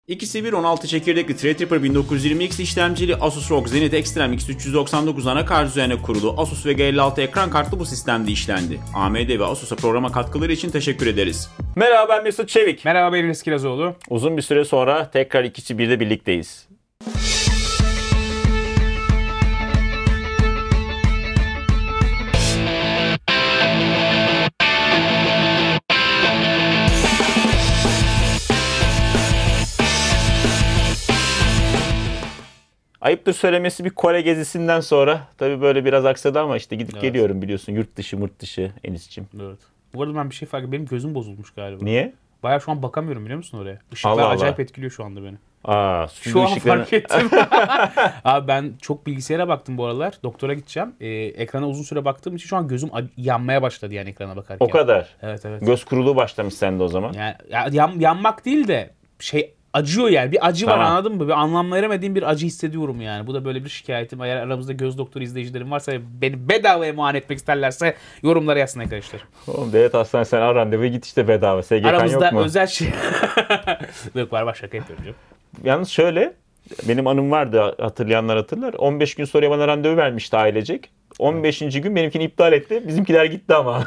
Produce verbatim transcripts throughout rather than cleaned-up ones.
İkisi bir on altı çekirdekli Threadripper bin dokuz yüz yirmi X işlemcili Asus R O G Zenith Extreme X üç yüz doksan dokuz anakart üzerine kurulu Asus Vega elli altı ekran kartlı bu sistemde işlendi. A M D ve Asus'a programa katkıları için teşekkür ederiz. Merhaba, ben Mesut Çevik. Merhaba, ben Enes Kirazoğlu. Uzun bir süre sonra tekrar ikisi birde birlikteyiz. Ayıptır söylemesi, bir Kore gezisinden sonra tabii böyle biraz aksadı ama işte gidip evet. geliyorum biliyorsun, yurt dışı mırt dışı Enis'cim. Evet. Bu arada ben bir şey fark ettim. Benim gözüm bozulmuş galiba. Niye? Bayağı şu an bakamıyorum, biliyor musun oraya? Işıklar Allah acayip Allah. etkiliyor şu anda beni. Aa, şu an ışıklarını... fark ettim. Abi ben çok bilgisayara baktım bu aralar. Doktora gideceğim. Ee, ekrana uzun süre baktığım için şu an gözüm yanmaya başladı yani ekrana bakarken. O kadar. Evet evet. Göz kuruluğu başlamış sende o zaman. Yani ya, yan, yanmak değil de şey acıyor yani. Bir acı tamam. var, anladın mı? Bir anlam veremediğim bir acı hissediyorum yani. Bu da böyle bir şikayetim. Eğer aramızda göz doktoru izleyicilerim varsa, beni bedavaya muayene etmek isterlerse yorumlara yazsın arkadaşlar. Oğlum devlet hastanesine ar randevu git işte bedava. S G K'n yok mu? Aramızda özel şey. Yok var var, şaka yapıyorum canım. Yalnız şöyle, benim anım vardı, hatırlayanlar hatırlar. on beş gün sonra bana randevu vermişti ailecek. on beşinci gün benimkini iptal etti. Bizimkiler gitti ama.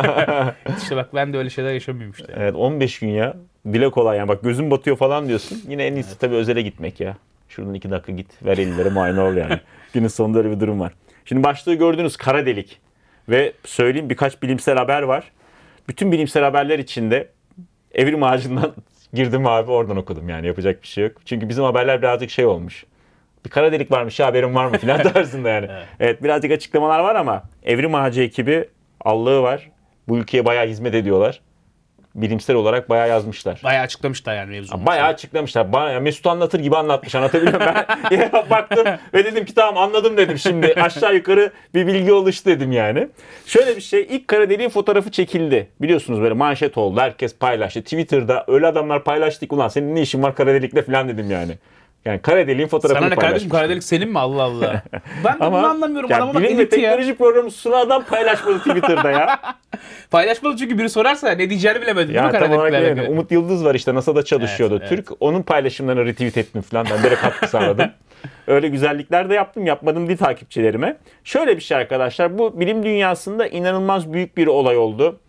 İşte bak, ben de öyle şeyler yaşamıyorum işte. Evet, on beş gün ya. Dile kolay yani. Bak gözüm batıyor falan diyorsun. Yine en iyisi evet. tabii özele gitmek ya. Şuradan iki dakika git. Ver elleri muayene ol yani. Günün sonunda öyle bir durum var. Şimdi başlığı gördünüz, kara delik. Ve söyleyeyim, birkaç bilimsel haber var. Bütün bilimsel haberler içinde Evrim Ağacı'ndan girdim abi, oradan okudum yani, yapacak bir şey yok. Çünkü bizim haberler birazcık şey olmuş. Bir kara delik varmış ya, haberin var mı filan tarzında yani. Evet. Evet, birazcık açıklamalar var ama Evrim Ağacı ekibi allığı var. Bu ülkeye bayağı hizmet ediyorlar. Bilimsel olarak bayağı yazmışlar. Bayağı açıklamışlar yani mevzunu. Bayağı açıklamışlar. Bana, Mesut anlatır gibi anlatmış. Anlatabiliyor muyum? Ben baktım ve dedim ki tamam anladım dedim şimdi. Aşağı yukarı bir bilgi oluştu dedim yani. Şöyle bir şey. İlk kara deliğin fotoğrafı çekildi. Biliyorsunuz böyle manşet oldu. Herkes paylaştı. Twitter'da öyle adamlar paylaştık. Ulan senin ne işin var kara delikle falan dedim yani. Yani kara deliğin fotoğrafını paylaşmış. Sana ne kardeşim, kara delik senin mi? Allah Allah. Ben de ama, bunu anlamıyorum. Yani bilim ve teknoloji ya. Programı sunan adam paylaşmadı Twitter'da ya. Paylaşmadı çünkü biri sorarsa ne diyeceğini bilemedim. Ya tam olarak yani. Umut Yıldız var işte, NASA'da çalışıyordu. Evet, Türk. Evet. Onun paylaşımlarını retweet ettim falan. Ben böyle katkı sağladım. Öyle güzellikler de yaptım. Yapmadım değil takipçilerime. Şöyle bir şey arkadaşlar. Bu bilim dünyasında inanılmaz büyük bir olay oldu.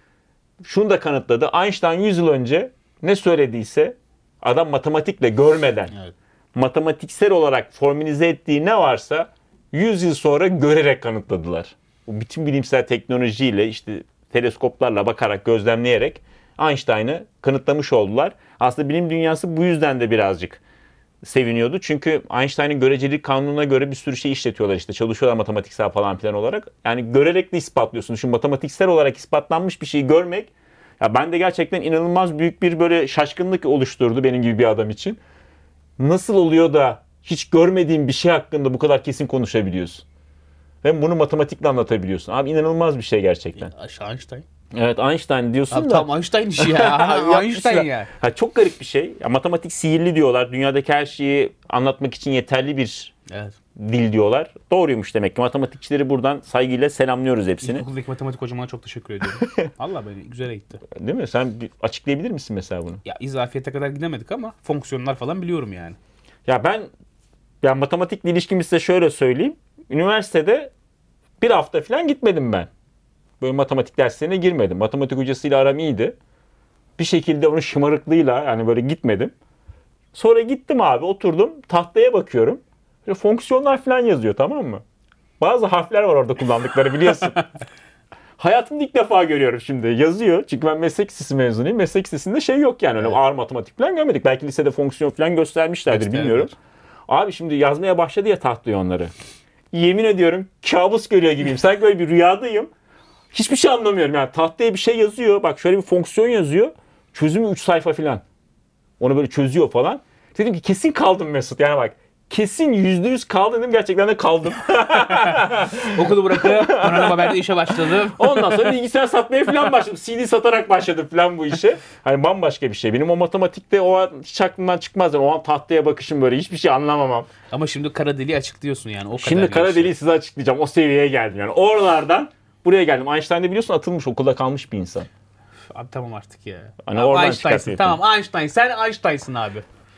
Şunu da kanıtladı. Einstein yüz yıl önce ne söylediyse adam matematikle görmeden, evet. matematiksel olarak formülize ettiği ne varsa yüz yıl sonra görerek kanıtladılar. Bu bütün bilimsel teknolojiyle, işte teleskoplarla bakarak, gözlemleyerek Einstein'ı kanıtlamış oldular. Aslında bilim dünyası bu yüzden de birazcık seviniyordu. Çünkü Einstein'ın görecelik kanununa göre bir sürü şey işletiyorlar işte. Çalışıyorlar matematiksel falan filan olarak. Yani görerek de ispatlıyorsun. Şu matematiksel olarak ispatlanmış bir şeyi görmek, ya ben de gerçekten inanılmaz büyük bir böyle şaşkınlık oluşturdu benim gibi bir adam için. Nasıl oluyor da hiç görmediğin bir şey hakkında bu kadar kesin konuşabiliyorsun? Ve bunu matematikle anlatabiliyorsun. Abi inanılmaz bir şey gerçekten. Aşağı Einstein. Evet, Einstein diyorsun abi, da. Tamam Einstein işi ya. Einstein ya. Ha, çok garip bir şey. Ya, matematik sihirli diyorlar. Dünyadaki her şeyi anlatmak için yeterli bir evet. dil diyorlar. Doğruymuş demek ki. Matematikçileri buradan saygıyla selamlıyoruz hepsini. İlkokuldaki matematik hocama çok teşekkür ediyorum. Allah beni güzel gitti. Değil mi? Sen açıklayabilir misin mesela bunu? Ya izafiyete kadar gidemedik ama fonksiyonlar falan biliyorum yani. Ya ben ya matematikle ilişkimi size şöyle söyleyeyim. Üniversitede bir hafta falan gitmedim ben. Böyle matematik derslerine girmedim. Matematik hocasıyla aram iyiydi. Bir şekilde onun şımarıklığıyla yani böyle gitmedim. Sonra gittim abi, oturdum, tahtaya bakıyorum. Böyle fonksiyonlar falan yazıyor, tamam mı? Bazı harfler var orada kullandıkları, biliyorsun. Hayatımda ilk defa görüyorum şimdi. Yazıyor. Çünkü ben meslek lisesi mezunuyum. Meslek lisesinde şey yok yani. Öyle evet. ağır matematik falan görmedik. Belki lisede fonksiyon falan göstermişlerdir, evet, bilmiyorum. Evet. Abi şimdi yazmaya başladı ya tahtaya onları. Yemin ediyorum kabus görüyor gibiyim. Sanki böyle bir rüyadayım. Hiçbir şey anlamıyorum yani. Tahtaya bir şey yazıyor. Bak şöyle bir fonksiyon yazıyor. Çözümü üç sayfa falan. Onu böyle çözüyor falan. Dedim ki kesin kaldım Mesut. Yani bak kesin yüzde yüz kaldım dedim. Gerçekten de kaldım. Okulu bırakıp donanım haberde işe başladım. Ondan sonra bilgisayar satmaya falan başladım. C D satarak başladım falan bu işe. Hani bambaşka bir şey. Benim o matematikte o an hiç aklımdan çıkmazdı. O an tahtaya bakışım böyle hiçbir şey anlamamam. Ama şimdi kara deliği açıklıyorsun yani. O kadar şimdi kara deliği size açıklayacağım. O seviyeye geldim yani. Oralardan buraya geldim. Einstein'de biliyorsun atılmış, okulda kalmış bir insan. Abi tamam artık ya. Hani ya oradan Einstein'sın. Tamam Einstein. Sen Einstein'sın abi.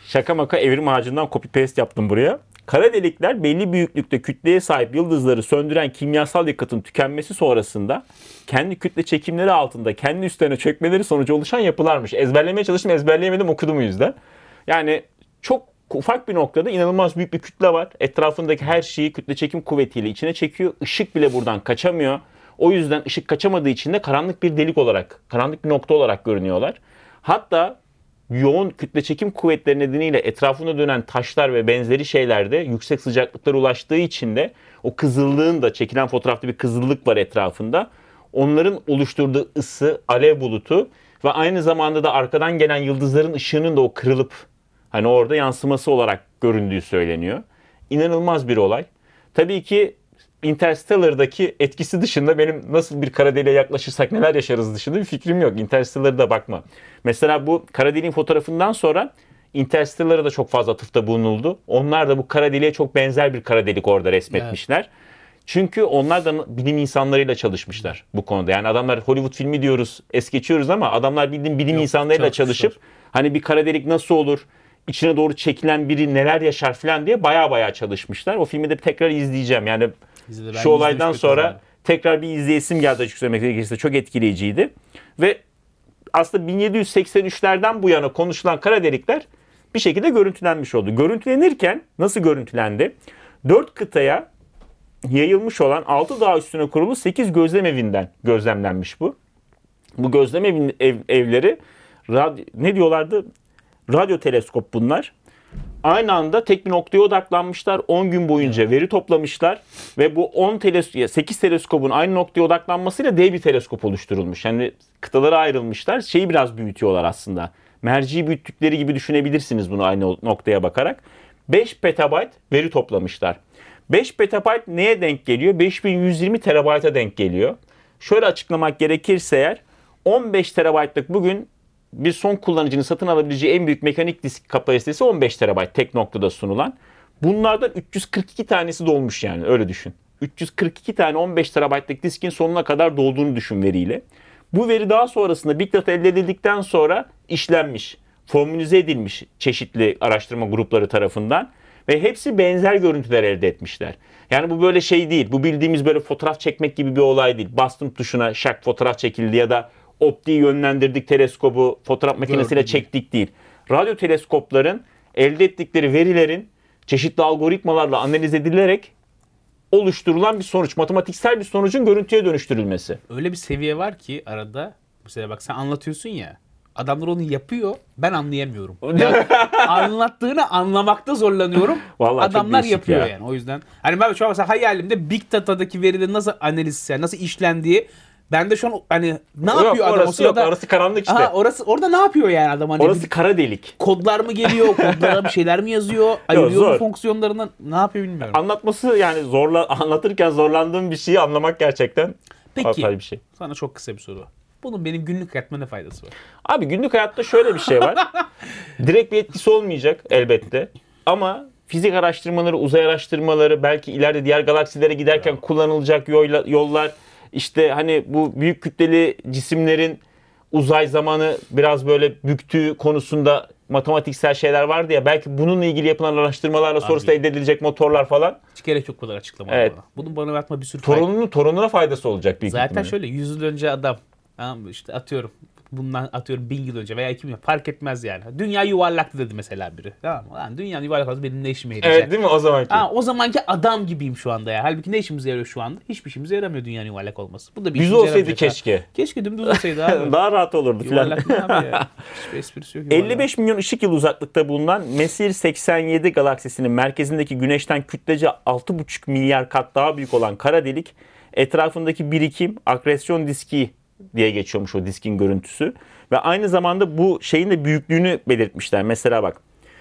şaka maka evrim ağacından copy paste yaptım buraya. Kara delikler belli büyüklükte kütleye sahip yıldızları söndüren kimyasal yakıtın tükenmesi sonrasında kendi kütle çekimleri altında kendi üstlerine çökmeleri sonucu oluşan yapılarmış. Ezberlemeye çalıştım, ezberleyemedim, okudum o yüzden. Yani çok ufak bir noktada inanılmaz büyük bir kütle var. Etrafındaki her şeyi kütle çekim kuvvetiyle içine çekiyor. Işık bile buradan kaçamıyor. O yüzden ışık kaçamadığı için de karanlık bir delik olarak, karanlık bir nokta olarak görünüyorlar. Hatta yoğun kütle çekim kuvvetleri nedeniyle etrafında dönen taşlar ve benzeri şeylerde yüksek sıcaklıklara ulaştığı için de o kızıllığın da, çekilen fotoğrafta bir kızıllık var etrafında. Onların oluşturduğu ısı, alev bulutu ve aynı zamanda da arkadan gelen yıldızların ışığının da o kırılıp hani orada yansıması olarak göründüğü söyleniyor. İnanılmaz bir olay. Tabii ki Interstellar'daki etkisi dışında benim nasıl bir kara deliğe yaklaşırsak neler yaşarız dışında bir fikrim yok. Interstellar'da bakma. Mesela bu kara deliğin fotoğrafından sonra Interstellar'a da çok fazla atıfta bulunuldu. Onlar da bu kara deliğe çok benzer bir kara delik orada resmetmişler. Evet. Çünkü onlar da bilim insanlarıyla çalışmışlar bu konuda. Yani adamlar Hollywood filmi diyoruz, es geçiyoruz ama adamlar bildiğin bilim Yok, insanlarıyla çalışıp zor. Hani bir kara delik nasıl olur, içine doğru çekilen biri neler yaşar falan diye baya baya çalışmışlar. O filmi de tekrar izleyeceğim. Yani İzledi, şu olaydan sonra yani. Tekrar bir izleyesim geldi açık söylemek gerekirse. Çok etkileyiciydi. Ve aslında bin yedi yüz seksen üçlerden bu yana konuşulan kara delikler bir şekilde görüntülenmiş oldu. Görüntülenirken nasıl görüntülendi? Dört kıtaya yayılmış olan altı dağ üstüne kurulu sekiz gözlem evinden gözlemlenmiş bu. Bu gözlem ev, ev, evleri radyo, ne diyorlardı? Radyo teleskop bunlar. Aynı anda tek bir noktaya odaklanmışlar. on gün boyunca veri toplamışlar ve bu on teles- sekiz teleskopun aynı noktaya odaklanmasıyla dev bir teleskop oluşturulmuş. Yani kıtalara ayrılmışlar. Şeyi biraz büyütüyorlar aslında. Merciyi büyüttükleri gibi düşünebilirsiniz bunu aynı noktaya bakarak. beş petabayt veri toplamışlar. beş petabayt neye denk geliyor? beş bin yüz yirmi terabayta denk geliyor. Şöyle açıklamak gerekirse eğer on beş terabaytlık bugün bir son kullanıcının satın alabileceği en büyük mekanik disk kapasitesi on beş terabayt tek noktada sunulan. Bunlardan üç yüz kırk iki tanesi dolmuş yani öyle düşün. üç yüz kırk iki tane on beş terabaytlık diskin sonuna kadar dolduğunu düşün veriyle. Bu veri daha sonrasında Big Data elde edildikten sonra işlenmiş, formülize edilmiş çeşitli araştırma grupları tarafından ve hepsi benzer görüntüler elde etmişler. Yani bu böyle şey değil. Bu bildiğimiz böyle fotoğraf çekmek gibi bir olay değil. Bastım tuşuna şak fotoğraf çekildi ya da optiği yönlendirdik teleskobu fotoğraf makinesiyle Gördüm. çektik değil. Radyo teleskopların elde ettikleri verilerin çeşitli algoritmalarla analiz edilerek oluşturulan bir sonuç. Matematiksel bir sonucun görüntüye dönüştürülmesi. Öyle bir seviye var ki arada. Mesela bak sen anlatıyorsun ya. Adamlar onu yapıyor. Ben anlayamıyorum. Yani anlattığını anlamakta zorlanıyorum. Vallahi adamlar yapıyor ya. Yani. O yüzden. Hani ben şu an mesela hayalimde Big Data'daki verilerin nasıl analiz, yani nasıl işlendiği. Ben de şu an hani ne yok, yapıyor adam o sırada? Yok, orası karanlık işte. Aha, orası orada ne yapıyor yani adam hani? Orası kara delik. Kodlar mı geliyor? Kodlara bir şeyler mi yazıyor? Ayırıyor mu fonksiyonlarından? Ne yapıyor bilmiyorum. Anlatması yani zorla anlatırken zorlandığım bir şeyi anlamak gerçekten Peki, bir şey. Sana çok kısa bir soru. Bunun benim günlük hayatıma ne faydası var? Abi günlük hayatta şöyle bir şey var. Direkt bir etkisi olmayacak elbette. Ama fizik araştırmaları, uzay araştırmaları, belki ileride diğer galaksilere giderken ya. kullanılacak yolla, yollar, işte hani bu büyük kütleli cisimlerin uzay zamanı biraz böyle büktüğü konusunda matematiksel şeyler vardı ya, belki bununla ilgili yapılan araştırmalarla sonrasında elde edilecek motorlar falan. Hiç gerek yok bu kadar açıklamalara. Evet. Bunun bana atma bir sürü Torununu, fayda. Torununa faydası olacak büyük Zaten ihtimalle. şöyle yüz yıl önce adam, tamam mı, işte atıyorum bundan atıyorum bin yıl önce veya iki bin yıl fark etmez yani. Dünya yuvarlaktı dedi mesela biri. Tamam mı? Lan dünya yuvarlak olsa benim ne işime yarayacak? Evet değil mi o zamanki? Ha, o zamanki adam gibiyim şu anda ya. Halbuki ne işimize yarıyor şu anda? Hiçbir işimize yaramıyor dünyanın yuvarlak olması. Bu da bir düz olsaydı keşke. Ha. Keşke dümdüz olsaydı abi. Daha rahat olurdu filan. Yuvarlak ne abi ya? Hiçbir esprisi yok. elli beş milyon ışık yılı uzaklıkta bulunan Messier seksen yedi galaksisinin merkezindeki güneşten kütlece altı buçuk milyar kat daha büyük olan kara delik, etrafındaki birikim akresyon diski diye geçiyormuş o diskin görüntüsü. Ve aynı zamanda bu şeyin de büyüklüğünü belirtmişler. Mesela bak,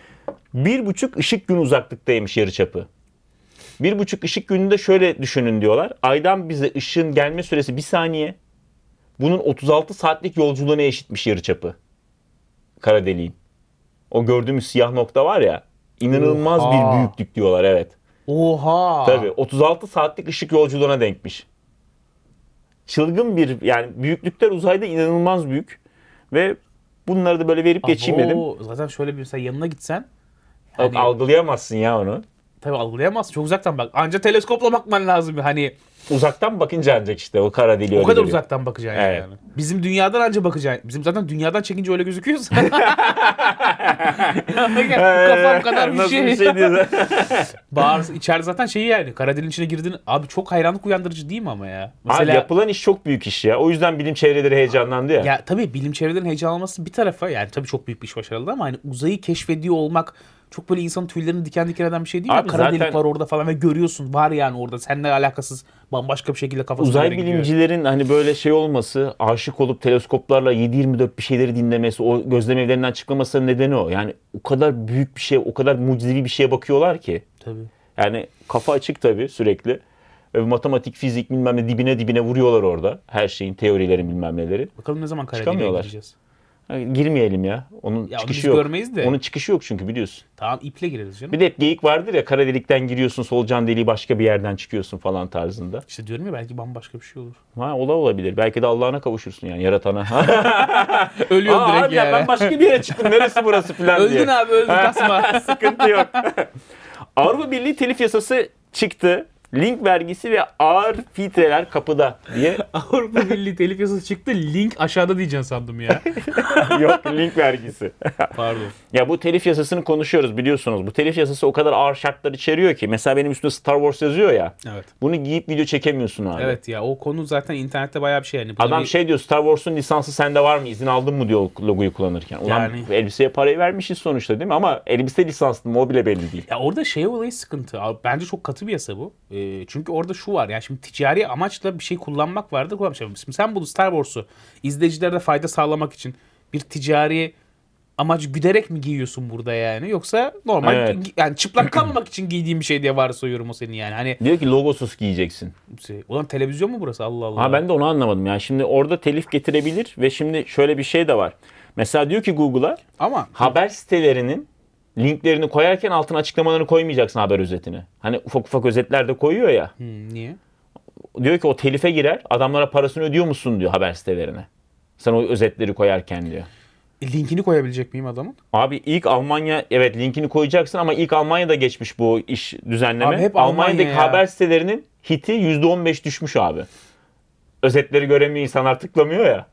bir buçuk ışık gün uzaklıktaymış yarıçapı. Bir buçuk ışık gününde şöyle düşünün diyorlar. Aydan bize ışığın gelme süresi bir saniye. Bunun otuz altı saatlik yolculuğuna eşitmiş yarıçapı. Kara deliğin. O gördüğümüz siyah nokta var ya, inanılmaz Oha. bir büyüklük diyorlar, evet. Oha. Tabii otuz altı saatlik ışık yolculuğuna denkmiş. Çılgın bir, yani büyüklükler uzayda inanılmaz büyük ve Bunları da böyle verip geçeyim dedim. Abo, zaten şöyle bir mesela yanına gitsen. Hani, algılayamazsın ya onu. Tabii algılayamazsın. Çok uzaktan bak. Anca teleskopla bakman lazım. Hani uzaktan bakınca ancak işte o kara deliği. O kadar görüyor. uzaktan bakacaksın evet. yani. Bizim dünyadan anca bakacaksın. Bizim zaten dünyadan çekince öyle gözüküyorsa. Kafam kadar bir Nasıl şey. bir şey diyorsun? Bağır, içeride zaten şeyi yani. Kara deliğin içine girdiğin. Abi çok hayranlık uyandırıcı değil mi ama ya? Mesela, abi yapılan iş çok büyük iş ya. O yüzden bilim çevreleri heyecanlandı ya. Ya tabii bilim çevrelerin heyecanlanması bir tarafa. Yani tabii çok büyük bir iş başarılı ama hani uzayı keşfediyor olmak çok böyle insanın tüylerini diken diken eden bir şey değil mi? Kara zaten delik var orada falan ve görüyorsun. Var yani orada. Seninle alakasız bambaşka bir şekilde kafasına uzay bilimcilerin gidiyor. Hani böyle şey olması, aşık olup teleskoplarla yedi yirmi dört bir şeyleri dinlemesi, o gözlem evlerinden çıkmamasının nedeni o. Yani o kadar büyük bir şey, o kadar mucizevi bir şeye bakıyorlar ki. Tabii. Yani kafa açık tabii sürekli. Matematik, fizik bilmem ne dibine dibine vuruyorlar orada. Her şeyin, teorilerin bilmem neleri. Bakalım ne zaman kara deliğe gireceğiz. Girmeyelim ya. Onun ya çıkışı yok. Görmeyiz de. Onun çıkışı yok çünkü biliyorsun. Tamam iple gireriz canım. Bir de hep geyik vardır ya, kara delikten giriyorsun, solucan deliği başka bir yerden çıkıyorsun falan tarzında. İşte diyorum ya belki bambaşka bir şey olur. Ha ola olabilir. Belki de Allah'ına kavuşursun yani, yaratana. Ölüyorsun Aa, direkt abi yani. Ya ben başka bir yere çıktım. Neresi burası falan öldün diye. Öldün abi öldün kasma. Sıkıntı yok. Avrupa Birliği telif yasası çıktı. Link vergisi ve ağır filtreler kapıda diye. Avrupa Birliği telif yasası çıktı. Link aşağıda diyeceksin sandım ya. Yok, link vergisi. Pardon. Ya bu telif yasasını konuşuyoruz biliyorsunuz. Bu telif yasası o kadar ağır şartlar içeriyor ki. Mesela benim üstümde Star Wars yazıyor ya. Evet. Bunu giyip video çekemiyorsun abi. Evet ya o konu zaten internette bayağı bir şey yani. Adam bir... şey diyor, Star Wars'un lisansı sende var mı? İzin aldın mı diyor logoyu kullanırken. Ulan yani... elbiseye parayı vermişiz sonuçta değil mi? Ama elbise lisanslı mı o bile belli değil. Ya orada şey olayı sıkıntı. Bence çok katı bir yasa bu. E, çünkü orada şu var. Yani şimdi ticari amaçla bir şey kullanmak vardır. Kullanmışlar. Şimdi sen bunu Star Wars'u izleyicilere fayda sağlamak için bir ticari amaç güderek mi giyiyorsun burada yani? Yoksa normal evet. Yani çıplak kalmamak için giydiğin bir şey diye varsayıyorum o senin yani. Hani diyor ki logosuz giyeceksin. Ulan televizyon mu burası? Allah Allah. Ha ben de onu anlamadım. Yani şimdi orada telif getirebilir ve şimdi şöyle bir şey de var. Mesela diyor ki Google'a ama haber sitelerinin linklerini koyarken altına açıklamalarını koymayacaksın haber özetine. Hani ufak ufak özetler de koyuyor ya. Hmm, niye? Diyor ki o telife girer. Adamlara parasını ödüyor musun diyor haber sitelerine. Sen o özetleri koyarken diyor. E, linkini koyabilecek miyim adamın? Abi ilk Almanya, evet linkini koyacaksın ama ilk Almanya'da geçmiş bu iş düzenleme. Abi hep Almanya'daki Almanya haber sitelerinin hiti yüzde on beş düşmüş abi. Özetleri göremiyor, insanlar tıklamıyor ya.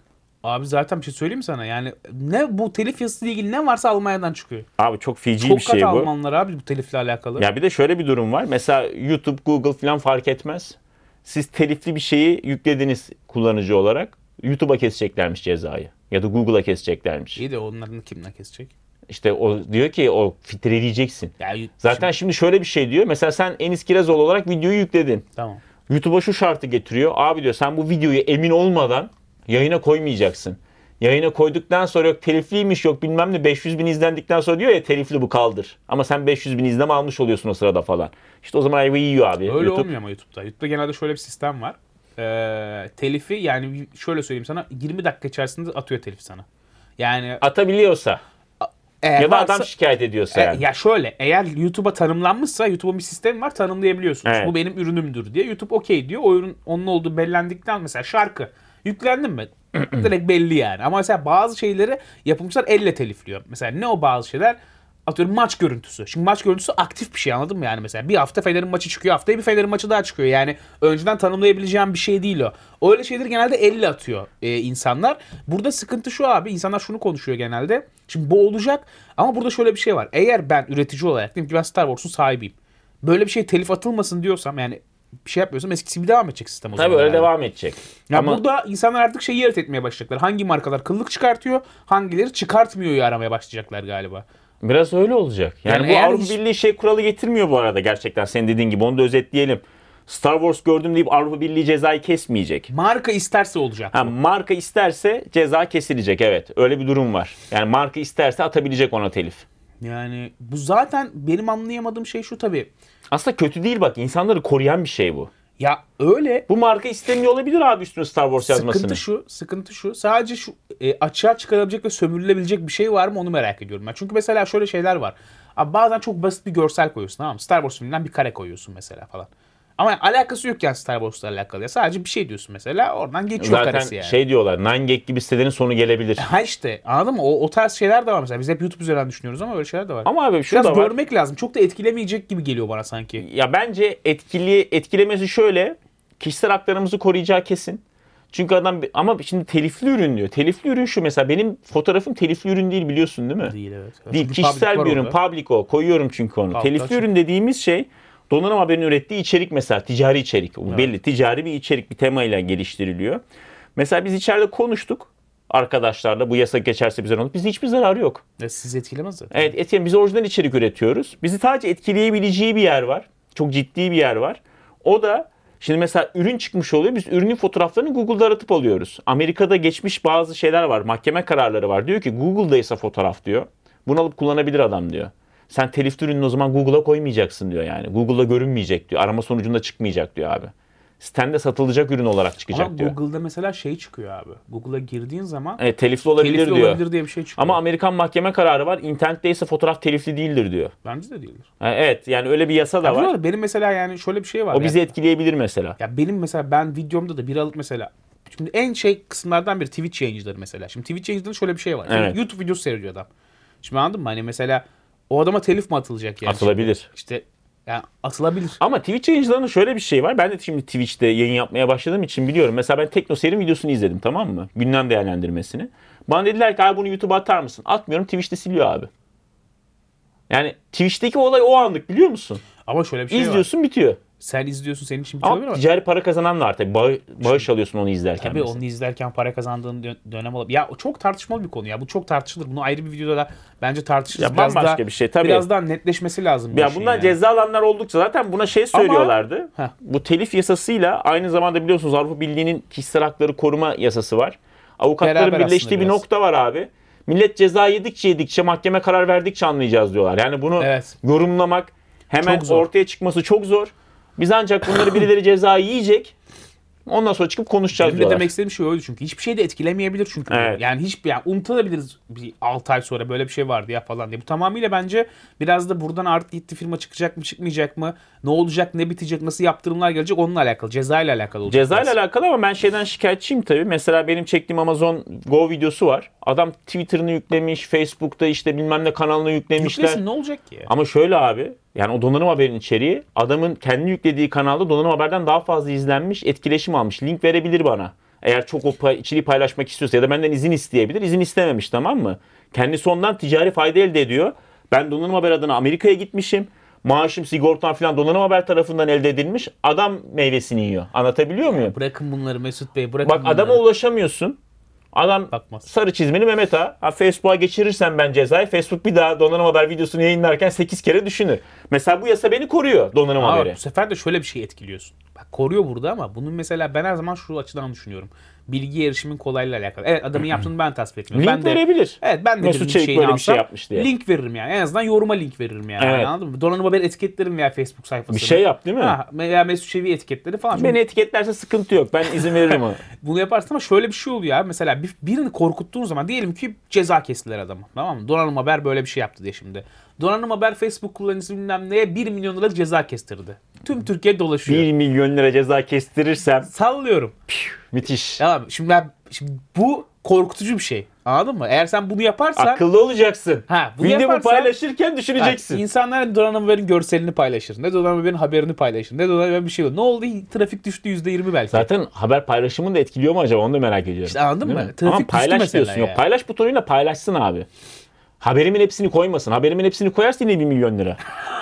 Abi zaten bir şey söyleyeyim mi sana? Yani ne bu telif yasasıyla ilgili ne varsa Almanya'dan çıkıyor. Abi çok feci çok bir şey bu. Çok katı Almanlar abi bu telifle alakalı. Ya bir de şöyle bir durum var. Mesela YouTube, Google falan fark etmez. Siz telifli bir şeyi yüklediniz kullanıcı olarak. YouTube'a keseceklermiş cezayı. Ya da Google'a keseceklermiş. İyi de onların kimden kesecek? İşte o diyor ki o filtreleyeceksin. Ya, zaten şimdi... şimdi şöyle bir şey diyor. Mesela sen Enis Kirazoğlu olarak videoyu yükledin. Tamam. YouTube'a şu şartı getiriyor. Abi diyor sen bu videoyu emin olmadan yayına koymayacaksın. Yayına koyduktan sonra yok telifliymiş yok bilmem ne beş yüz bin izlendikten sonra diyor ya telifli bu kaldır. Ama sen beş yüz bin izleme almış oluyorsun o sırada falan. İşte o zaman ayvayı yiyor abi. Öyle YouTube. olmuyor ama YouTube'da. YouTube'da genelde şöyle bir sistem var. Ee, telifi yani şöyle söyleyeyim sana yirmi dakika içerisinde atıyor telif sana. Yani atabiliyorsa. Eğer ya da varsa, adam şikayet ediyorsa e, yani. Ya şöyle eğer YouTube'a tanımlanmışsa YouTube'un bir sistemi var tanımlayabiliyorsunuz. Evet. Bu benim ürünümdür diye. YouTube okey diyor. O ürün onun olduğu bellendikten mesela şarkı yüklendin mi? Direkt belli yani. Ama mesela bazı şeyleri yapımcılar elle telifliyor. Mesela ne o bazı şeyler? Atıyorum maç görüntüsü. Şimdi maç görüntüsü aktif bir şey anladın mı yani mesela? Bir hafta Fener'in maçı çıkıyor. Haftaya bir Fener'in maçı daha çıkıyor. Yani önceden tanımlayabileceğim bir şey değil o. Öyle şeyleri genelde elle atıyor e, insanlar. Burada sıkıntı şu abi. İnsanlar şunu konuşuyor genelde. Şimdi bu olacak ama burada şöyle bir şey var. Eğer ben üretici olarak diyelim ki ben Star Wars'un sahibiyim. Böyle bir şey telif atılmasın diyorsam yani bir şey yapmıyorsam eskisi gibi devam edecek sistem o zaman. Tabii öyle yani. devam edecek. Ya ama... burada insanlar artık şeyi ayırt etmeye başlayacaklar. Hangi markalar kıllık çıkartıyor, hangileri çıkartmıyor aramaya başlayacaklar galiba. Biraz öyle olacak. Yani, yani bu Avrupa hiç... Birliği şey kuralı getirmiyor bu arada gerçekten senin dediğin gibi. Onu da özetleyelim. Star Wars gördüm deyip Avrupa Birliği cezayı kesmeyecek. Marka isterse olacak. Ha, marka isterse ceza kesilecek evet. Öyle bir durum var. Yani marka isterse atabilecek ona telif. Yani bu zaten benim anlayamadığım şey şu tabii. Aslında kötü değil bak. İnsanları koruyan bir şey bu. Ya öyle. Bu marka istemiyor olabilir abi üstüne Star Wars yazmasını. Sıkıntı şu, sıkıntı şu. Sadece şu e, açığa çıkarabilecek ve sömürülebilecek bir şey var mı onu merak ediyorum ben. Çünkü mesela şöyle şeyler var. Abi bazen çok basit bir görsel koyuyorsun tamam mı? Star Wars filminden bir kare koyuyorsun mesela falan. Ama alakası yok yani Star Wars'la alakalı. Ya. Sadece bir şey diyorsun mesela oradan geçiyor Zaten karesi yani. şey diyorlar nine gag gibi sitelerin sonu gelebilir. Ha işte anladın mı? O, o tarz şeyler de var mesela. Biz hep YouTube üzerinden düşünüyoruz ama öyle şeyler de var. Ama abi şu Biraz da var. görmek lazım. Çok da etkilemeyecek gibi geliyor bana sanki. Ya bence etkili etkilemesi şöyle. Kişisel haklarımızı koruyacağı kesin. Çünkü adam ama şimdi telifli ürün diyor. Telifli ürün şu mesela benim fotoğrafım telifli ürün değil biliyorsun değil mi? Değil evet. Değil. Çünkü Kişisel public bir ürün. orada. Public o. Koyuyorum çünkü onu. Public telifli açık. ürün dediğimiz şey donanım haberinin ürettiği içerik mesela. Ticari içerik. Bu Evet. belli. Ticari bir içerik bir temayla geliştiriliyor. Mesela biz içeride konuştuk. Arkadaşlarla bu yasak geçerse bize olur. Bizde hiçbir zararı yok. Ya sizi etkilemez zaten. Evet, etkileyen biz orijinal içerik üretiyoruz. Bizi sadece etkileyebileceği bir yer var. Çok ciddi bir yer var. O da şimdi mesela ürün çıkmış oluyor. Biz ürünün fotoğraflarını Google'da aratıp alıyoruz. Amerika'da geçmiş bazı şeyler var. Mahkeme kararları var. Diyor ki Google'daysa fotoğraf diyor. Bunu alıp kullanabilir adam diyor. Sen telifli ürünü o zaman Google'a koymayacaksın diyor yani. Google'da görünmeyecek diyor. Arama sonucunda çıkmayacak diyor abi. Sitende satılacak ürün olarak çıkacak Ama diyor. Google'da mesela şey çıkıyor abi. Google'a girdiğin zaman Evet, telifli olabilir telifli diyor. olabilir diye bir şey çıkıyor. Ama Amerikan mahkeme kararı var. İnternetteyse fotoğraf telifli değildir diyor. Bence de değildir. Ha, evet yani öyle bir yasa da Ya var. var. Benim mesela yani şöyle bir şey var. O bizi ya. etkileyebilir mesela. Ya benim mesela ben videomda da bir alıp mesela şimdi en şey kısımlardan biri Twitch yayıncıları mesela. Şimdi Twitch yayıncılarında şöyle bir şey var. Şimdi Evet. YouTube videosu seyrediyor adam. Şimdi anladın mı? Hani mesela o adama telif mi atılacak yani? Atılabilir. Şimdi? İşte yani atılabilir. Ama Twitch yayıncılarının şöyle bir şey var. Ben de şimdi Twitch'te yayın yapmaya başladığım için biliyorum. Mesela ben TeknoSeyir'in videosunu izledim, tamam mı? Gündem değerlendirmesini. Bana dediler ki abi bunu YouTube'a atar mısın? Atmıyorum, Twitch'te siliyor abi. Yani Twitch'teki olay o anlık, biliyor musun? Ama şöyle bir şey var. İzliyorsun bitiyor. Sen izliyorsun senin için bitiyor Ama ama ticari para kazanan var tabii. Bağ- bağış alıyorsun onu izlerken. tabii mesela. onu izlerken para kazandığın dön- dönem olabilir. Ya o çok tartışmalı bir konu ya. Bu çok tartışılır. Bunu ayrı bir videoda da bence tartışırız. Ya biraz bambaşka daha, bir şey, tabii. Biraz daha netleşmesi lazım. bu Ya işin bundan yani. ceza alanlar oldukça zaten buna şey söylüyorlardı. Heh. Bu telif yasasıyla aynı zamanda biliyorsunuz Avrupa Birliği'nin kişisel hakları koruma yasası var. Avukatların Beraber birleştiği aslında bir biraz. nokta var abi. Millet ceza yedikçe yedikçe mahkeme karar verdikçe anlayacağız diyorlar. Yani bunu Evet. yorumlamak hemen Çok zor. ortaya çıkması çok zor. Biz ancak bunları birileri ceza yiyecek. Ondan sonra çıkıp konuşacağız Benim de diyorlar. demek istediğim şey oydu çünkü. Hiçbir şey de etkilemeyebilir çünkü. Evet. Yani hiç yani unutabiliriz bir altı ay sonra böyle bir şey vardı ya falan diye. Bu tamamıyla bence biraz da buradan artık gitti firma çıkacak mı çıkmayacak mı? Ne olacak ne bitecek nasıl yaptırımlar gelecek onunla alakalı. Cezayla alakalı olacak. Cezayla biraz. alakalı ama ben şeyden şikayetçiyim tabii. Mesela benim çektiğim Amazon Go videosu var. Adam Twitter'ını yüklemiş, Facebook'ta işte bilmem ne kanalını yüklemişler. Yüklesin ne olacak ki? Ama şöyle abi, yani o donanım haberinin içeriği adamın kendi yüklediği kanalda donanım haberden daha fazla izlenmiş, etkileşim almış. Link verebilir bana. Eğer çok o pay- içeriği paylaşmak istiyorsa ya da benden izin isteyebilir. İzin istememiş, tamam mı? Kendisi ondan ticari fayda elde ediyor. Ben donanım haber adına Amerika'ya gitmişim. Maaşım, sigortam falan donanım haber tarafından elde edilmiş. Adam meyvesini yiyor. Anlatabiliyor muyum? Bırakın bunları Mesut Bey bırakın Bak bunları. adama ulaşamıyorsun. Adam Bakmaz. sarı çizmeli Mehmet Ağa. Ha, Facebook'a geçirirsen ben cezayı. Facebook bir daha donanım haber videosunu yayınlarken sekiz kere düşünür. Mesela bu yasa beni koruyor, donanım Ama haberi. bu sefer de şöyle bir şey etkiliyorsun. Bak koruyor burada ama bunun mesela ben her zaman şu açıdan düşünüyorum. Bilgi erişimin kolaylığıyla alakalı. Evet adamın yaptığını ben tasvip etmiyorum. Link ben de, verebilir. Evet ben de Mesut birinin Çelik şeyini böyle bir şey alsam, yapmış diye. link veririm yani. En azından yoruma link veririm yani. Evet. Anladın mı? Donanım haber etiketlerim veya Facebook sayfasını. Bir şey yap değil mi? Ha, veya Mesut Çevik'i etiketleri falan. Beni etiketlerse sıkıntı yok. Ben izin veririm ona. Bunu yaparsın ama şöyle bir şey oluyor abi. Mesela bir, birini korkuttuğun zaman diyelim ki ceza kestiler adamı. Tamam mı? Donanım Haber böyle bir şey yaptı diye şimdi. Donanım Haber Facebook kullanıcısı bilmem neye bir milyon lira ceza kestirdi. Tüm Türkiye dolaşıyor. bir milyon lira ceza kestirirsem Sallıyorum. müthiş. Tamam şimdi ben şimdi bu korkutucu bir şey. Anladın mı? Eğer sen bunu yaparsan Akıllı olacaksın. Ha, bunu Videomu yaparsan- paylaşırken düşüneceksin. ha, insanlar Donanım Haber'in görselini paylaşır. Ne Donanım Haber'in haberini paylaşır. Ne Donanım Haber'in bir şey olur. Ne oldu? Trafik düştü yüzde yirmi belki. Zaten haber paylaşımını da etkiliyor mu acaba? Onu da merak ediyorum. İşte anladın Değil mı? mi? Trafik Ama düştü paylaş mesela diyorsun. ya. Yok, paylaş butonuyla paylaşsın abi. Haberimin hepsini koymasın. Haberimin hepsini koyarsa yine bir milyon lira.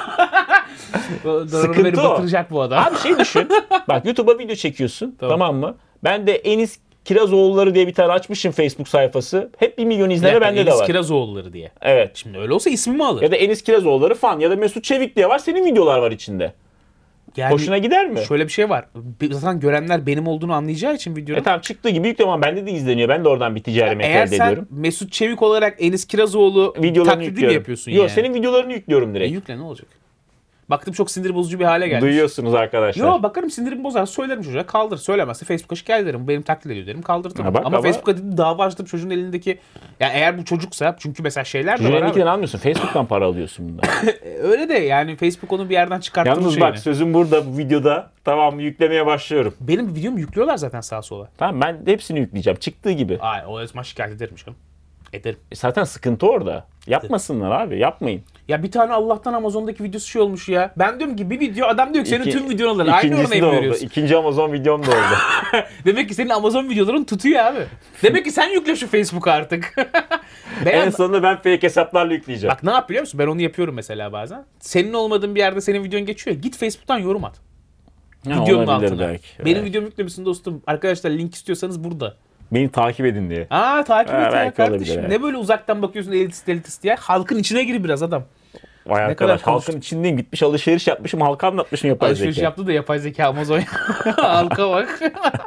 Donanım sıkıntı Haber'i o. batıracak bu adam. Abi şey düşün. Bak YouTube'a video çekiyorsun. Tamam. Tamam, mı? Ben de Enis Kirazoğulları diye bir tane açmışım Facebook sayfası. Hep bir milyon izleme bende de Enis var. Kirazoğulları diye. Evet. Şimdi öyle olsa ismimi alır. Ya da Enis Kirazoğulları fan ya da Mesut Çevik diye var. Senin videolar var içinde. Yani Hoşuna gider mi? şöyle bir şey var. Zaten görenler benim olduğunu anlayacağı için videonun. E tamam, çıktığı gibi yükleme ama bende de izleniyor. Ben de oradan bir ticari mekan Eğer elde sen ediyorum. Mesut Çevik olarak Enis Kirazoğlu Videolarını taklidi mi yüklüyorum. yapıyorsun Yok, yani? senin videolarını yüklüyorum E direkt. yükle ne olacak? Baktım çok sinir bozucu bir hale gelmiş. Duyuyorsunuz arkadaşlar. Yo bakarım sinirimi bozar. Söylerim çocuğa kaldır. Söylemezse Facebook'a şikayet ederim. Benim taklit ediyor derim. Kaldırtırım. Ha bak, ama, ama Facebook'a dedim dava açtım çocuğun elindeki. Ya eğer bu çocuksa çünkü mesela şeyler de var abi. Jürinikten almıyorsun. Facebook'tan para alıyorsun bundan. Öyle de yani Facebook onu bir yerden çıkarttı. Yalnız şeyini. bak sözüm burada bu videoda. Tamam yüklemeye başlıyorum. Benim videomu yüklüyorlar zaten sağa sola. Tamam ben de hepsini yükleyeceğim. Çıktığı gibi. Ay o zaman şikayet ederim canım. Ederim. E zaten sıkıntı orada. Yapmasınlar abi. Yapmayın. Ya bir tane Allah'tan Amazon'daki videosu şey olmuş ya. Ben diyorum ki bir video adam diyor ki senin İki- tüm videoların aynı İkincisi örneği de oldu. veriyorsun. İkinci Amazon videom da oldu. Demek ki senin Amazon videoların tutuyor abi. Demek ki sen yükle şu Facebook'a artık. Ben- En sonunda ben fake hesaplarla yükleyeceğim. Bak ne yap biliyor musun? Ben onu yapıyorum mesela bazen. Senin olmadığın bir yerde senin videon geçiyor. Git Facebook'tan yorum at. Ha, Videonun olabilir altına. belki. Benim Evet. videomu yüklemişsin dostum. Arkadaşlar link istiyorsanız burada. Beni takip edin diye. Aa takip Ha, et ya belki kardeşim. olabilir, evet. Ne böyle uzaktan bakıyorsun elitist elitist diye. Halkın içine gir biraz adam. Vay Ne arkadaş kadar halkın içindeyim. Gitmiş alışveriş yapmışım. Halka anlatmışım yapay Alışveriş zeka. yaptı da yapay zeka Amazon. Halka bak.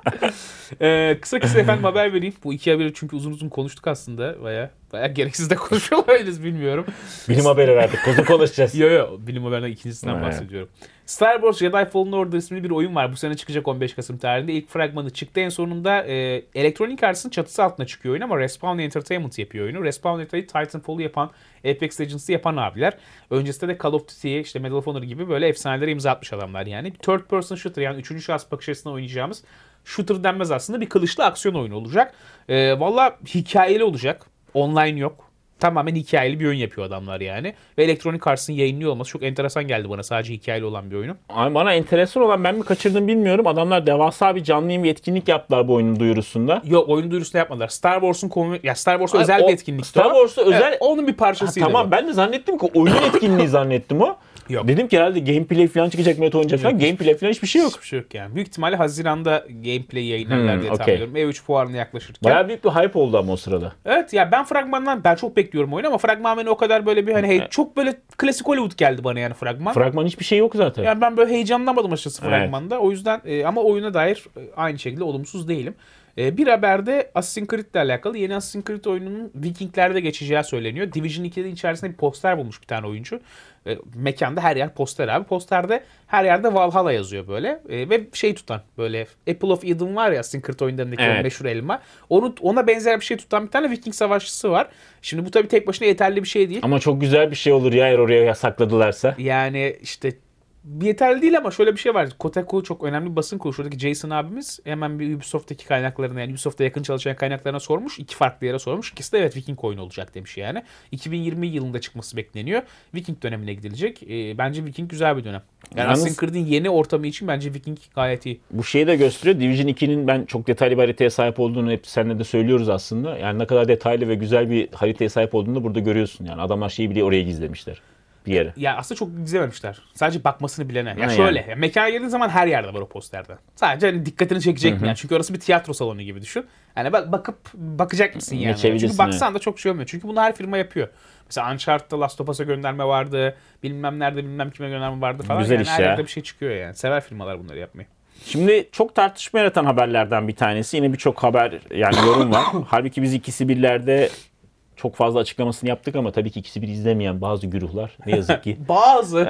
ee, kısa kısa efendim haber vereyim. Bu iki haberi çünkü uzun uzun konuştuk aslında. Baya baya gereksiz de konuşuyor olabiliriz bilmiyorum. Bilim haberi verdik. Uzun konuşacağız. Yo yo bilim haberinin ikincisinden Evet. bahsediyorum. Star Wars Jedi Fallen Order isimli bir oyun var. Bu sene çıkacak on beş Kasım tarihinde. İlk fragmanı çıktı. En sonunda e, Electronic Arts'ın çatısı altına çıkıyor oyun ama Respawn Entertainment yapıyor oyunu. Respawn Entertainment Titanfall'u yapan, Apex Legends'ı yapan abiler. Öncesinde de Call of Duty'ye, işte Medal of Honor gibi böyle efsanelere imza atmış adamlar yani. Bir third person shooter yani üçüncü şahıs bakış açısından oynayacağımız shooter denmez aslında bir kılıçlı aksiyon oyunu olacak. E, Valla hikayeli olacak. Online yok. Tamamen hikayeli bir oyun yapıyor adamlar yani. Ve Electronic Arts'ın yayınlıyor olması çok enteresan geldi bana. Sadece hikayeli olan bir oyunu. Ay bana enteresan olan ben mi kaçırdım bilmiyorum. Adamlar devasa bir canlı yayın bir etkinlik yaptılar bu oyunun duyurusunda. Yok oyun duyurusunu yapmadılar. Star Wars'un konu ya Star Wars'a Ay, özel o- bir etkinlikti Star o. Wars'a özel- Evet, onun bir Ha, parçasıydı. tamam bu. ben de zannettim ki oyun etkinliği zannettim o. Yok. Dedim ki herhalde gameplay falan çıkacak, meta oynayacak falan. Yok. Gameplay falan hiçbir şey yok. Hiçbir şey yok yani. Büyük ihtimalle Haziran'da gameplay yayınlarlar Hmm, diye okey. tahmin ediyorum. E üç fuarına yaklaşırken. Bayağı büyük bir hype oldu ama o sırada. Evet ya ben fragmandan ben çok bekliyorum oyunu ama fragman beni o kadar böyle bir hani hey, çok böyle klasik Hollywood geldi bana yani fragman. Fragman hiçbir şey yok zaten. Yani ben böyle heyecanlanmadım açıkçası Evet. fragmanda. O yüzden e, ama oyuna dair e, aynı şekilde olumsuz değilim. E, bir haberde Assassin's Creed ile alakalı yeni Assassin's Creed oyununun Vikingler'de geçeceği söyleniyor. Division ikinin içerisinde bir poster bulmuş bir tane oyuncu. E, mekanda her yer poster abi. Posterde her yerde Valhalla yazıyor böyle. E, ve şey tutan böyle Apple of Eden var ya Assassin's Creed oyunlarındaki Evet. o meşhur elma. Onu, ona benzer bir şey tutan bir tane Viking savaşçısı var. Şimdi bu tabii tek başına yeterli bir şey değil. Ama çok güzel bir şey olur ya eğer oraya yasakladılarsa. Yani işte yeterli değil ama şöyle bir şey var. Kotaku çok önemli bir basın kuruluşu. Oradaki Jason abimiz hemen bir Ubisoft'taki kaynaklarına yani Ubisoft'ta yakın çalışan kaynaklarına sormuş. İki farklı yere sormuş. İkisi de evet Viking oyunu olacak demiş yani. iki bin yirmi yılında çıkması bekleniyor. Viking dönemine gidilecek. E, bence Viking güzel bir dönem. Yani Yalnız- Assassin's Creed'in yeni ortamı için bence Viking gayet iyi. Bu şeyi de gösteriyor. Division ikinin ben çok detaylı bir haritaya sahip olduğunu hep seninle de söylüyoruz aslında. Yani ne kadar detaylı ve güzel bir haritaya sahip olduğunu da burada görüyorsun. Yani adamlar şeyi bile oraya gizlemişler. Bir yere. Ya aslında çok gizlememişler. Sadece bakmasını bilene. Ya Ha, şöyle. yani. Ya mekana girdiğin zaman her yerde var o posterde. Sadece hani dikkatini çekecek mi? Yani çünkü orası bir tiyatro salonu gibi düşün. Yani bak bakıp bakacak mısın yani? Geçebilirsin, Çünkü baksan da çok şey olmuyor. Çünkü bunu her firma yapıyor. Mesela Uncharted'da Last of Us'a gönderme vardı. Bilmem nerede bilmem kime gönderme vardı falan. Güzel yani iş her ya. yerde bir şey çıkıyor yani. Sever firmalar bunları yapmayı. Şimdi çok tartışma yaratan haberlerden bir tanesi. Yine birçok haber yani yorum var. Halbuki biz ikisi birlerde çok fazla açıklamasını yaptık ama tabii ki ikisi bir izlemeyen bazı güruhlar ne yazık ki Bazı.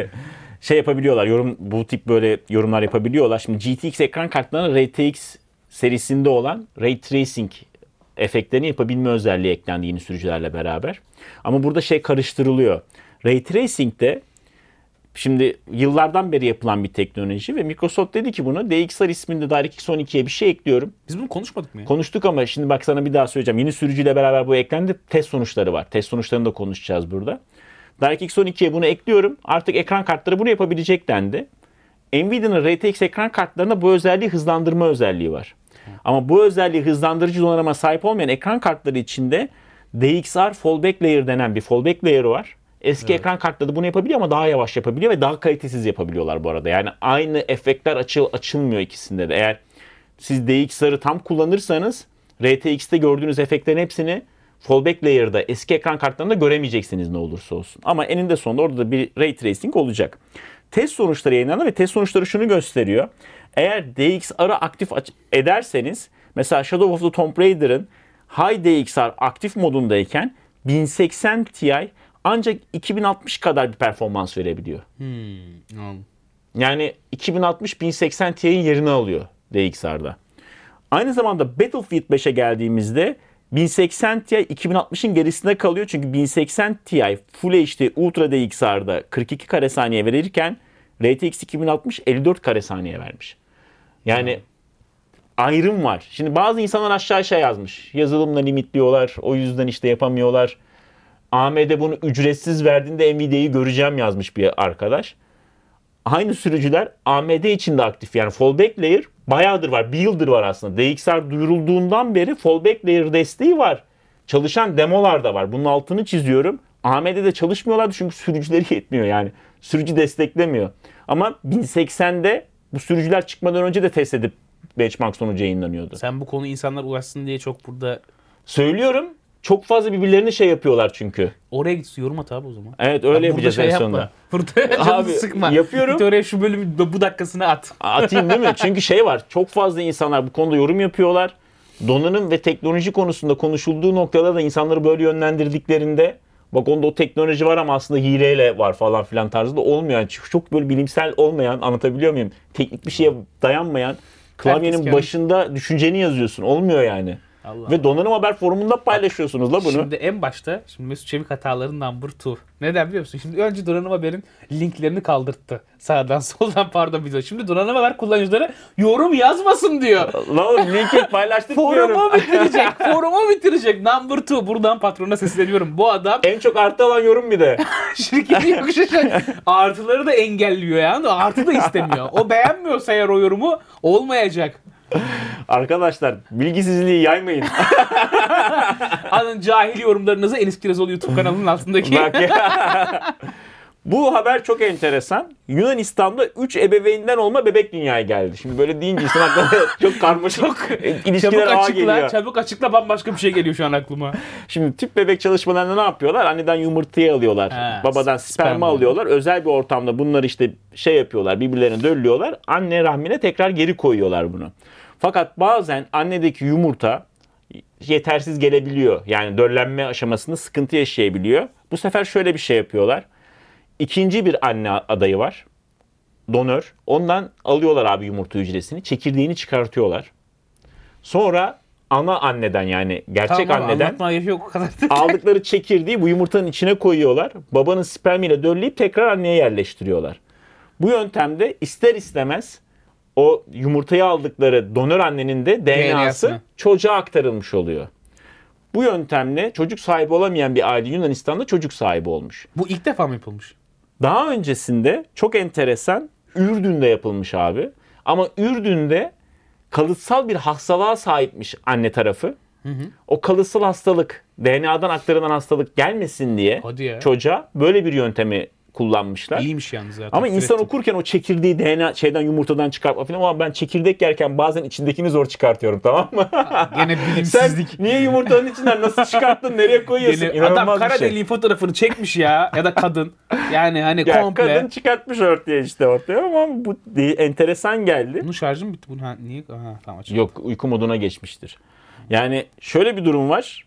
şey yapabiliyorlar. Yorum bu tip böyle yorumlar yapabiliyorlar. Şimdi G T X ekran kartlarına R T X serisinde olan Ray Tracing efektlerini yapabilme özelliği eklendi yeni sürücülerle beraber. Ama burada şey karıştırılıyor. Ray Tracing'de şimdi yıllardan beri yapılan bir teknoloji ve Microsoft dedi ki buna D X R isminde DirectX on ikiye bir şey ekliyorum. Biz bunu konuşmadık mı ya? Konuştuk ama şimdi bak sana bir daha söyleyeceğim. Yeni sürücüyle beraber bu eklendi. Test sonuçları var. Test sonuçlarını da konuşacağız burada. DirectX on ikiye bunu ekliyorum. Artık ekran kartları bunu yapabilecek dendi. Nvidia'nın R T X ekran kartlarında bu özelliği hızlandırma özelliği var. Ama bu özelliği hızlandırıcı donanıma sahip olmayan ekran kartları içinde D X R fallback layer denen bir fallback layer'ı var. Eski evet. ekran kartları da bunu yapabiliyor ama daha yavaş yapabiliyor ve daha kalitesiz yapabiliyorlar bu arada. Yani aynı efektler açıl açılmıyor ikisinde de. Eğer siz D X R'ı tam kullanırsanız R T X'te gördüğünüz efektlerin hepsini fallback layer'da eski ekran kartlarında göremeyeceksiniz ne olursa olsun. Ama eninde sonunda orada da bir ray tracing olacak. Test sonuçları yayınlandı ve test sonuçları şunu gösteriyor. Eğer D X R'ı aktif ederseniz mesela Shadow of the Tomb Raider'ın High D X R aktif modundayken bin seksen Ti ancak iki bin altmış kadar bir performans verebiliyor. Hmm. Yani iki bin altmış bin seksen Ti'nin yerini alıyor D X R'da. Aynı zamanda Battlefield beşe geldiğimizde bin seksen Ti iki bin altmışın gerisinde kalıyor. Çünkü bin seksen Ti Full H D Ultra D X R'da kırk iki kare saniye verirken R T X iki bin altmış elli dört kare saniye vermiş. Yani hmm. ayrım var. Şimdi bazı insanlar aşağı aşağı yazmış. Yazılımla limitliyorlar. O yüzden işte yapamıyorlar. A M D bunu ücretsiz verdiğinde Nvidia'yı göreceğim yazmış bir arkadaş. Aynı sürücüler A M D için de aktif. Yani fallback layer bayağıdır var. Bir yıldır var aslında. D X R duyurulduğundan beri fallback layer desteği var. Çalışan demolar da var. Bunun altını çiziyorum. A M D'de çalışmıyorlardı çünkü sürücüleri yetmiyor yani. Sürücü desteklemiyor. Ama bin seksende bu sürücüler çıkmadan önce de test edip benchmark sonucu yayınlanıyordu. Sen bu konu insanlar ulaşsın diye çok burada... Söylüyorum. Çok fazla birbirlerini şey yapıyorlar çünkü. Oraya git yorum at abi o zaman. Evet öyle yapacağız şey en sonunda. Burada canını abi, sıkma. Yapıyorum. Git oraya şu bölümü bu dakikasını at. Atayım değil mi? Çünkü şey var. Çok fazla insanlar bu konuda yorum yapıyorlar. Donanım ve teknoloji konusunda konuşulduğu noktada da insanları böyle yönlendirdiklerinde bak onda o teknoloji var ama aslında hileyle var falan filan tarzında olmuyor. Yani çok böyle bilimsel olmayan, anlatabiliyor muyum? Teknik bir şeye dayanmayan, klavyenin Herkes başında düşünceni yazıyorsun. Olmuyor yani. Allah Ve Donanım Haber Forumu'nda paylaşıyorsunuz la bunu. Şimdi en başta şimdi Mesut Çevik hataların number two. Neden biliyor musun? Şimdi önce Donanım Haber'in linklerini kaldırttı. Sağdan soldan pardon bize. Şimdi Donanım Haber kullanıcıları yorum yazmasın diyor. La oğlum linki paylaştık diyorum. Forumu bitirecek. Forumu bitirecek. Number two. Buradan patrona sesleniyorum. Bu adam en çok artı alan yorum bir de. şirketi yakışacak. Artıları da engelliyor yani. Artı da istemiyor. O beğenmiyorsa eğer o yorumu olmayacak. Arkadaşlar bilgisizliği yaymayın. Alın cahil yorumlarınızı Enis Kirazoğlu YouTube kanalının altındaki. Bu haber çok enteresan. Yunanistan'da üç ebeveynden olma bebek dünyaya geldi. Şimdi böyle deyince insan aklına çok karmaşık çok ilişkiler ağa geliyor. Çabuk açıkla bambaşka bir şey geliyor şu an aklıma. Şimdi tüp bebek çalışmalarında ne yapıyorlar? Anneden yumurtayı alıyorlar. Ha, babadan sperma, sperma alıyorlar. Özel bir ortamda bunları işte şey yapıyorlar. Birbirlerine döllüyorlar. Anne rahmine tekrar geri koyuyorlar bunu. Fakat bazen annedeki yumurta yetersiz gelebiliyor. Yani döllenme aşamasında sıkıntı yaşayabiliyor. Bu sefer şöyle bir şey yapıyorlar. İkinci bir anne adayı var. Donör. Ondan alıyorlar abi yumurta hücresini. Çekirdeğini çıkartıyorlar. Sonra ana anneden yani gerçek tamam, anneden yok o kadar. aldıkları çekirdeği bu yumurtanın içine koyuyorlar. Babanın spermiyle dölleyip tekrar anneye yerleştiriyorlar. Bu yöntemde ister istemez o yumurtayı aldıkları donör annenin de D N A'sı çocuğa aktarılmış oluyor. Bu yöntemle çocuk sahibi olamayan bir aile Yunanistan'da çocuk sahibi olmuş. Bu ilk defa mı yapılmış? Daha öncesinde çok enteresan Ürdün'de yapılmış abi. Ama Ürdün'de kalıtsal bir hastalığa sahipmiş anne tarafı. Hı hı. O kalıtsal hastalık, D N A'dan aktarılan hastalık gelmesin diye çocuğa böyle bir yöntemi kullanmışlar. İyiymiş yalnız zaten. Ama insan okurken o çekirdeği D N A şeyden yumurtadan çıkartma falan ama ben çekirdek yerken bazen içindekini zor çıkartıyorum, tamam mı? Gene bilimsizlik. Sen niye yumurtanın içinden nasıl çıkarttın? Nereye koyuyorsun? Gene, adam kara deliğin fotoğrafını çekmiş ya ya da kadın. Yani hani ya komple. Kadın çıkartmış ortaya işte ortaya ama bu enteresan geldi. Bunun şarjı mı bitti? Bunu ha, niye? Aha, tamam, açalım. Yok, uyku moduna geçmiştir. Yani şöyle bir durum var.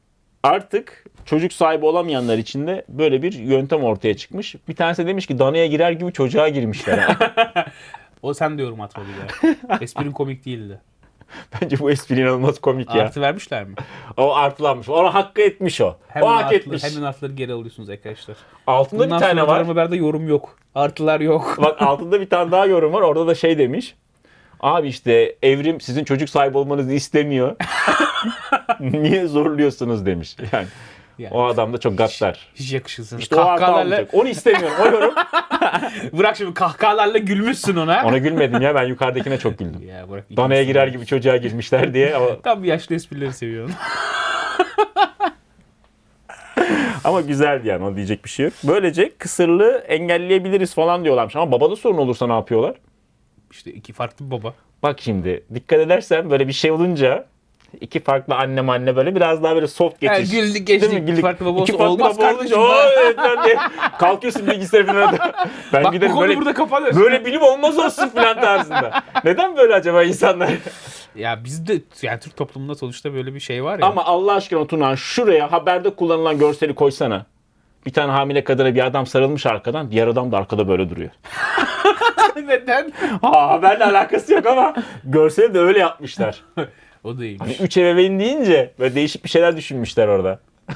Artık çocuk sahibi olamayanlar için de böyle bir yöntem ortaya çıkmış. Bir tanesi demiş ki danaya girer gibi çocuğa girmişler. O sen de yorum atma bir de. Esprin komik değildi. Bence bu espri inanılmaz komik ya. Artı vermişler mi? O artılanmış. Ona hakkı etmiş o. Hemen o hak artı, etmiş. Hemen artıları geri alıyorsunuz arkadaşlar. Altında Bundan bir tane var. Haberde yorum yok. Artılar yok. Bak altında bir tane daha yorum var. Orada da şey demiş. Abi işte evrim sizin çocuk sahibi olmanızı istemiyor. Niye zorluyorsunuz demiş. Yani, yani o adam da çok gaddar. Hiç, hiç yakışırsın. İşte kahkahalarla... Onu istemiyorum. O yorum. Bırak şimdi kahkahalarla gülmüşsün ona. Ona gülmedim ya. Ben yukarıdakine çok güldüm. Ya bırak. Danaya girer gibi çocuğa girmişler diye. Ama... Tam bir yaşlı esprileri seviyorum. Ama güzeldi yani. Ona diyecek bir şey yok. Böylece kısırlığı engelleyebiliriz falan diyorlarmış. Ama babada sorun olursa ne yapıyorlar? İşte iki farklı baba. Bak şimdi dikkat edersen böyle bir şey olunca iki farklı annem anne böyle biraz daha böyle soft geçiş. Yani güldük geçtik. İki farklı baba olsa olmaz kardeşim. Evet, diye kalkıyorsun bilgisayarın önünde. Ben bak giderim bu konu böyle, burada kapanır. Böyle bilim olmaz olsun falan tarzında. Neden böyle acaba insanlar? Ya bizde yani Türk toplumunda sonuçta böyle bir şey var ya. Ama Allah aşkına Tunan şuraya haberde kullanılan görseli koysana. Bir tane hamile kadına bir adam sarılmış arkadan. Diğer adam da arkada böyle duruyor. Neden? Ha, haberle alakası yok ama görseli de öyle yapmışlar. O da iyiymiş. Hani üç ebeveyn deyince böyle değişik bir şeyler düşünmüşler orada.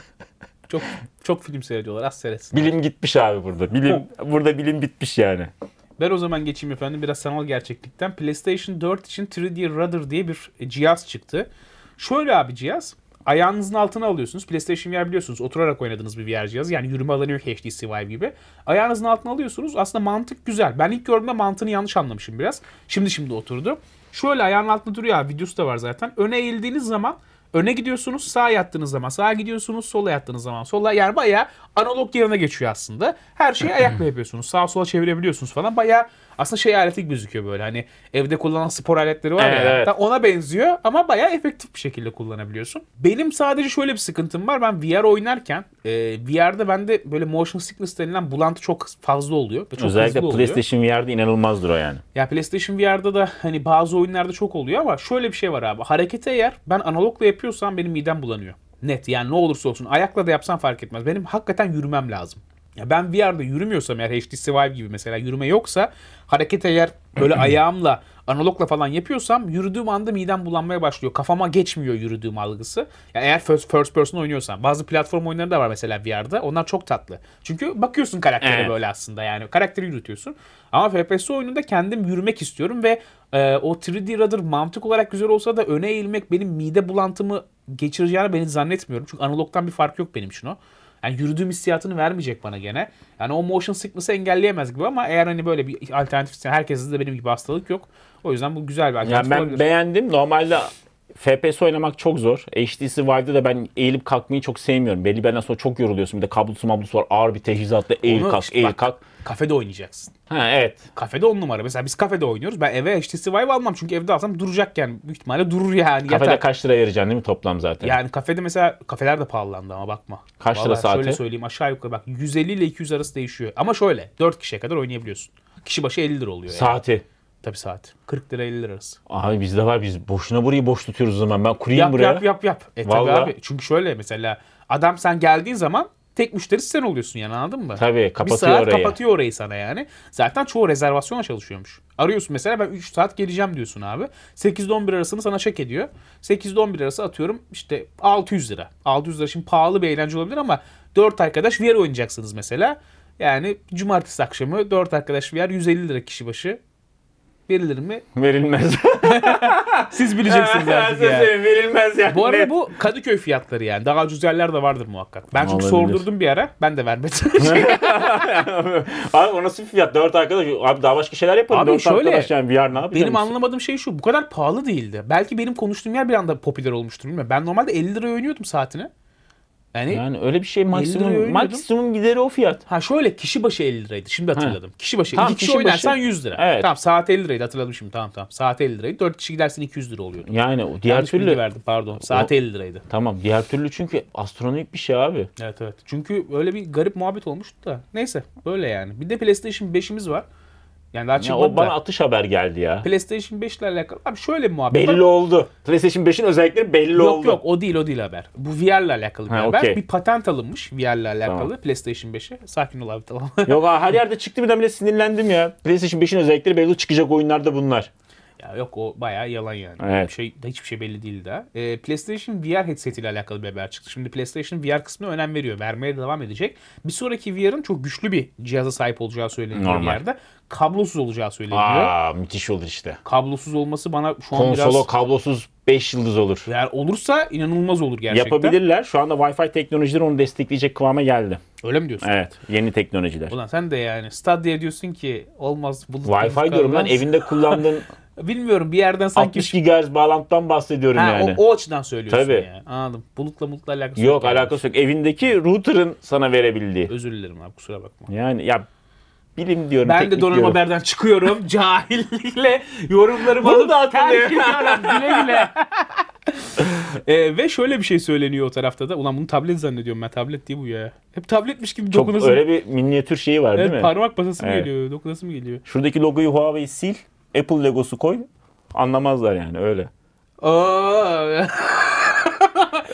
Çok çok film seyrediyorlar. Az seyretsin. Bilim gitmiş abi burada. Bilim burada bilim bitmiş yani. Ben o zaman geçeyim efendim biraz sanal gerçeklikten. PlayStation dört için üç D Rudder diye bir cihaz çıktı. Şöyle abi cihaz. Ayağınızın altına alıyorsunuz. PlayStation V R biliyorsunuz oturarak oynadığınız bir V R cihazı. Yani yürüme alanı yok H D C Vive gibi. Ayağınızın altına alıyorsunuz. Aslında mantık güzel. Ben ilk gördüğümde mantığını yanlış anlamışım biraz. Şimdi şimdi oturdu. Şöyle ayağın altında duruyor abi. Videosu da var zaten. Öne eğildiğiniz zaman öne gidiyorsunuz, sağa yattığınız zaman sağa gidiyorsunuz, sola yattığınız zaman sola. Yani bayağı analog yerine geçiyor aslında. Her şeyi ayakla yapıyorsunuz. Sağa sola çevirebiliyorsunuz falan. Bayağı aslında şey aleti gözüküyor böyle. Hani evde kullanılan spor aletleri var Evet, ya. evet. Ona benziyor ama bayağı efektif bir şekilde kullanabiliyorsun. Benim sadece şöyle bir sıkıntım var. Ben V R oynarken e, V R'da bende böyle motion sickness denilen bulantı çok fazla oluyor. Ve çok Özellikle hızlı oluyor. PlayStation V R'da inanılmazdır o yani. Ya PlayStation V R'da da hani bazı oyunlarda çok oluyor ama şöyle bir şey var abi. Hareketi eğer ben analogla yapıyorsam benim midem bulanıyor. Net yani ne olursa olsun. Ayakla da yapsam fark etmez. Benim hakikaten yürümem lazım. Ya ben V R'da yürümüyorsam eğer H T C Vive gibi mesela yürüme yoksa hareket eğer böyle ayağımla analogla falan yapıyorsam yürüdüğüm anda midem bulanmaya başlıyor. Kafama geçmiyor yürüdüğüm algısı. Ya eğer first, first person oynuyorsam. Bazı platform oyunları da var mesela V R'da. Onlar çok tatlı. Çünkü bakıyorsun karaktere Evet. böyle aslında yani. Karakteri yürütüyorsun. Ama F P S oyununda kendim yürümek istiyorum ve e, o üç D Rudder mantık olarak güzel olsa da öne eğilmek benim mide bulantımı geçireceğini ben hiç zannetmiyorum. Çünkü analogtan bir fark yok benim için o. Yani yürüdüğüm hissiyatını vermeyecek bana gene. Yani o motion sickness'ı engelleyemez gibi ama eğer hani böyle bir alternatif, herkeste de benim gibi hastalık yok. O yüzden bu güzel bir alternatif Yani ben olabilir. beğendim. Normalde F P S oynamak çok zor. H T C Vive'de de ben eğilip kalkmayı çok sevmiyorum. Belli bir yerden sonra çok yoruluyorsun. Bir de kablosu mablosu var. Ağır bir teçhizatla eğil Onu kalk, işte eğil bak, kalk. Kafede oynayacaksın. Ha evet. Kafede on numara. Mesela biz kafede oynuyoruz. Ben eve H T C Vive almam çünkü evde alsam duracak yani. Büyük ihtimalle durur yani. Kafede yatar. kaç lira vereceksin değil mi toplam zaten? Yani kafede mesela kafeler de pahalandı ama bakma. Kaç lira Vallahi saati? Şöyle söyleyeyim aşağı yukarı bak yüz elli ile iki yüz arası değişiyor. Ama şöyle dört kişiye kadar oynayabiliyorsun. Kişi başı elli lira oluyor yani. Saati. Tabii saat. kırk lira elli lira arası. Abi bizde var, biz boşuna burayı boş tutuyoruz o zaman. Ben kurayım Yap buraya. yap yap yap. E tabii Vallahi. abi. Çünkü şöyle mesela adam sen geldiğin zaman tek müşterisi sen oluyorsun yani anladın mı? Tabii, kapatıyor bir saat orayı. kapatıyor orayı sana yani. Zaten çoğu rezervasyonla çalışıyormuş. Arıyorsun mesela ben üç saat geleceğim diyorsun abi. sekizde on bir arasını sana çek ediyor. sekizde on bir arası atıyorum işte altı yüz lira. altı yüz lira şimdi pahalı bir eğlence olabilir ama dört arkadaş V R oynayacaksınız mesela. Yani cumartesi akşamı dört arkadaş V R yüz elli lira kişi başı. Verilir mi? Verilmez. Siz bileceksiniz artık ya. yani. Verilmez yani. Bu arada Net. bu Kadıköy fiyatları yani. Daha ucuz yerler de vardır muhakkak. Ben çünkü Olabilir. sordurdum bir ara. Ben de vermedim. Abi o nasıl bir fiyat? Dört arkadaş. Abi daha başka şeyler yapalım. Abi Dört şöyle, arkadaş yani V R ne yapacağız? Benim anlamadığım şey şu. Bu kadar pahalı değildi. Belki benim konuştuğum yer bir anda popüler olmuştur bilmiyorum. Ben normalde elli liraya oynuyordum saatine. Yani, Yani öyle bir şey elli liraya maksimum oynuyordum. maksimum gideri o fiyat. ha şöyle kişi başı elli liraydı. Şimdi hatırladım. Kişi başı. Tamam, iki kişi, kişi oynarsan başı- yüz lira. Evet. Tamam saat elli liraydı hatırladım şimdi. Tamam tamam. Saat elli liraydı. dört kişi gidersen iki yüz lira oluyordu. Yani o diğer Yanlış bilgi türlü verdim pardon. Saat O- elli liraydı. tamam, diğer türlü çünkü astronomik bir şey abi. Evet evet. Çünkü öyle bir garip muhabbet olmuştu da. Neyse böyle yani. Bir de PlayStation beşimiz var. Yani daha Ya çıkmadı o bana da. atış haber geldi ya. PlayStation beş ile alakalı. Abi şöyle bir muhabbet Belli var. oldu. PlayStation beşin özellikleri belli Yok oldu. yok o değil o değil haber. Bu V R ile alakalı bir Ha, haber. okey. Bir patent alınmış V R ile alakalı Tamam. PlayStation beşe. Sakin ol abi tamam. Yok ha, her yerde çıktı, birden bile sinirlendim ya. PlayStation beşin özellikleri belli oldu, çıkacak oyunlarda bunlar. Ya yok o bayağı yalan yani. Evet. Bir şey, hiçbir şey belli değil daha. Ee, PlayStation V R headset ile alakalı bir haber çıktı. Şimdi PlayStation V R kısmına önem veriyor. Vermeye devam edecek. Bir sonraki V R'ın çok güçlü bir cihaza sahip olacağı söyleniyor bir Normal. yerde. Kablosuz olacağı söyleniyor. Aa, müthiş olur işte. Kablosuz olması bana şu an Konsolo biraz... kablosuz beş yıldız olur. Yani olursa inanılmaz olur gerçekten. Yapabilirler. Şu anda Wi-Fi teknolojileri onu destekleyecek kıvama geldi. Öyle mi diyorsun? Evet. Yeni teknolojiler. Ulan sen de yani Stadia diyorsun ki olmaz. bulut Wi-Fi diyorum lan, kalmaz. evinde kullandığın Bilmiyorum bir yerden sanki... altmış gigahertz bağlantıdan bahsediyorum Ha, yani. o, o açıdan söylüyorsun Tabii. yani. Anladım. Bulutla bulutla alakası Yok, yani. alakası yok. Evindeki router'ın sana verebildiği. Özür dilerim abi kusura bakma. Yani ya bilim diyorum, Ben de teknik Donanım diyorum. Haber'den çıkıyorum. Cahillikle yorumlarımı Bunu alıp da hatırlıyorum. terk ediyorum. Güle güle. Ee, ve şöyle bir şey söyleniyor o tarafta da. Ulan bunu tablet zannediyorum ben. Tablet değil bu ya. Hep tabletmiş gibi Çok dokunasım. öyle bir minyatür şeyi var değil Evet, mi? parmak basasım Evet. geliyor. Dokunasım geliyor. Şuradaki logoyu Huawei sil, Apple logosu koy. Anlamazlar yani öyle. Aa.